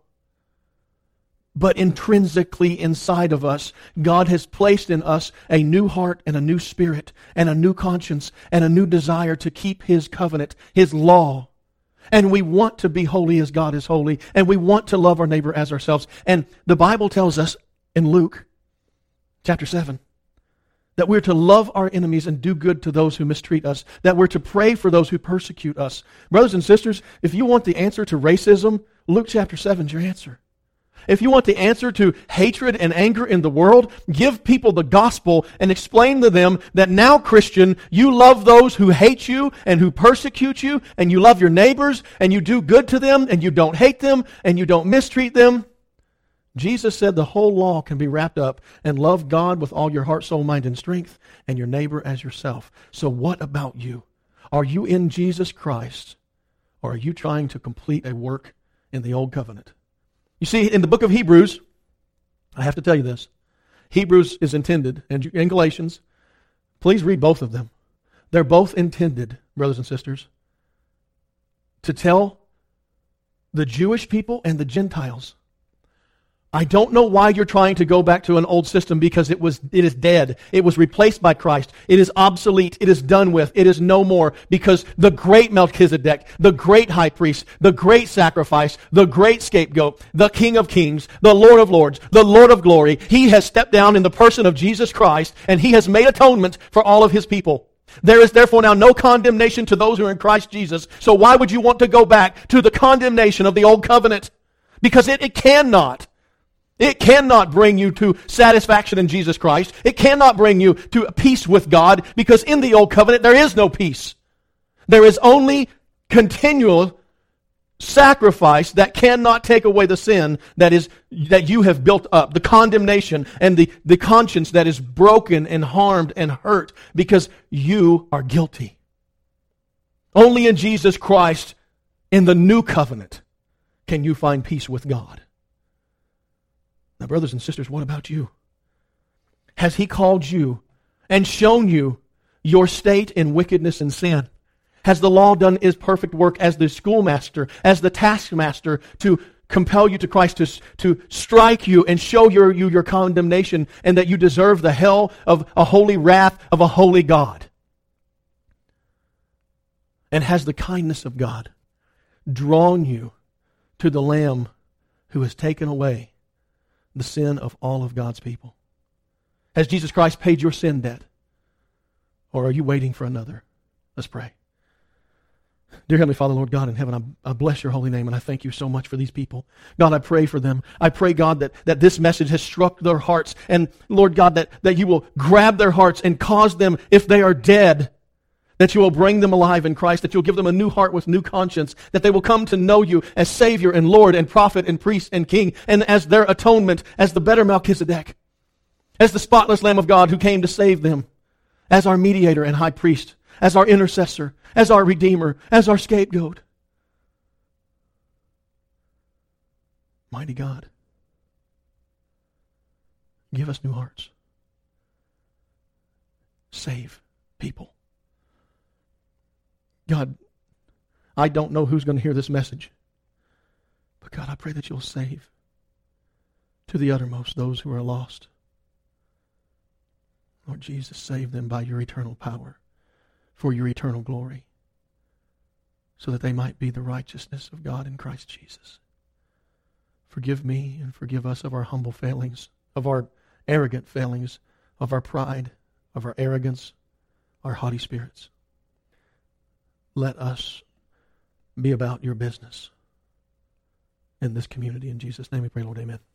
But intrinsically inside of us, God has placed in us a new heart and a new spirit and a new conscience and a new desire to keep His covenant, His law. And we want to be holy as God is holy, and we want to love our neighbor as ourselves. And the Bible tells us in Luke chapter seven, that we're to love our enemies and do good to those who mistreat us, that we're to pray for those who persecute us. Brothers and sisters, if you want the answer to racism, Luke chapter seven is your answer. If you want the answer to hatred and anger in the world, give people the gospel and explain to them that now, Christian, you love those who hate you and who persecute you, and you love your neighbors, and you do good to them, and you don't hate them, and you don't mistreat them. Jesus said the whole law can be wrapped up and love God with all your heart, soul, mind, and strength, and your neighbor as yourself. So what about you? Are you in Jesus Christ, or are you trying to complete a work in the Old Covenant? You see, in the book of Hebrews, I have to tell you this. Hebrews is intended, and in Galatians, please read both of them. They're both intended, brothers and sisters, to tell the Jewish people and the Gentiles, I don't know why you're trying to go back to an old system, because it was it is dead. It was replaced by Christ. It is obsolete. It is done with. It is no more, because the great Melchizedek, the great high priest, the great sacrifice, the great scapegoat, the King of kings, the Lord of lords, the Lord of glory, He has stepped down in the person of Jesus Christ, and He has made atonement for all of His people. There is therefore now no condemnation to those who are in Christ Jesus. So why would you want to go back to the condemnation of the old covenant? Because it, it cannot. It cannot bring you to satisfaction in Jesus Christ. It cannot bring you to peace with God, because in the Old Covenant there is no peace. There is only continual sacrifice that cannot take away the sin that is that you have built up, the condemnation and the, the conscience that is broken and harmed and hurt because you are guilty. Only in Jesus Christ, in the new covenant, can you find peace with God. Now, brothers and sisters, what about you? Has He called you and shown you your state in wickedness and sin? Has the law done His perfect work as the schoolmaster, as the taskmaster, to compel you to Christ, to, to strike you and show your, you your condemnation and that you deserve the hell of a holy wrath of a holy God? And has the kindness of God drawn you to the Lamb who has taken away the sin of all of God's people? Has Jesus Christ paid your sin debt? Or are you waiting for another? Let's pray. Dear Heavenly Father, Lord God in heaven, I, I bless your holy name and I thank you so much for these people. God, I pray for them. I pray, God, that, that this message has struck their hearts. And Lord God, that, that you will grab their hearts and cause them, if they are dead, that you will bring them alive in Christ, that you'll give them a new heart with new conscience, that they will come to know you as Savior and Lord and Prophet and Priest and King, and as their atonement, as the better Melchizedek, as the spotless Lamb of God who came to save them, as our mediator and high priest, as our intercessor, as our Redeemer, as our scapegoat. Mighty God, give us new hearts. Save people. God, I don't know who's going to hear this message, but God, I pray that you'll save to the uttermost those who are lost. Lord Jesus, save them by your eternal power, for your eternal glory, so that they might be the righteousness of God in Christ Jesus. Forgive me and forgive us of our humble failings, of our arrogant failings, of our pride, of our arrogance, our haughty spirits. Let us be about your business in this community. In Jesus' name we pray, Lord, amen.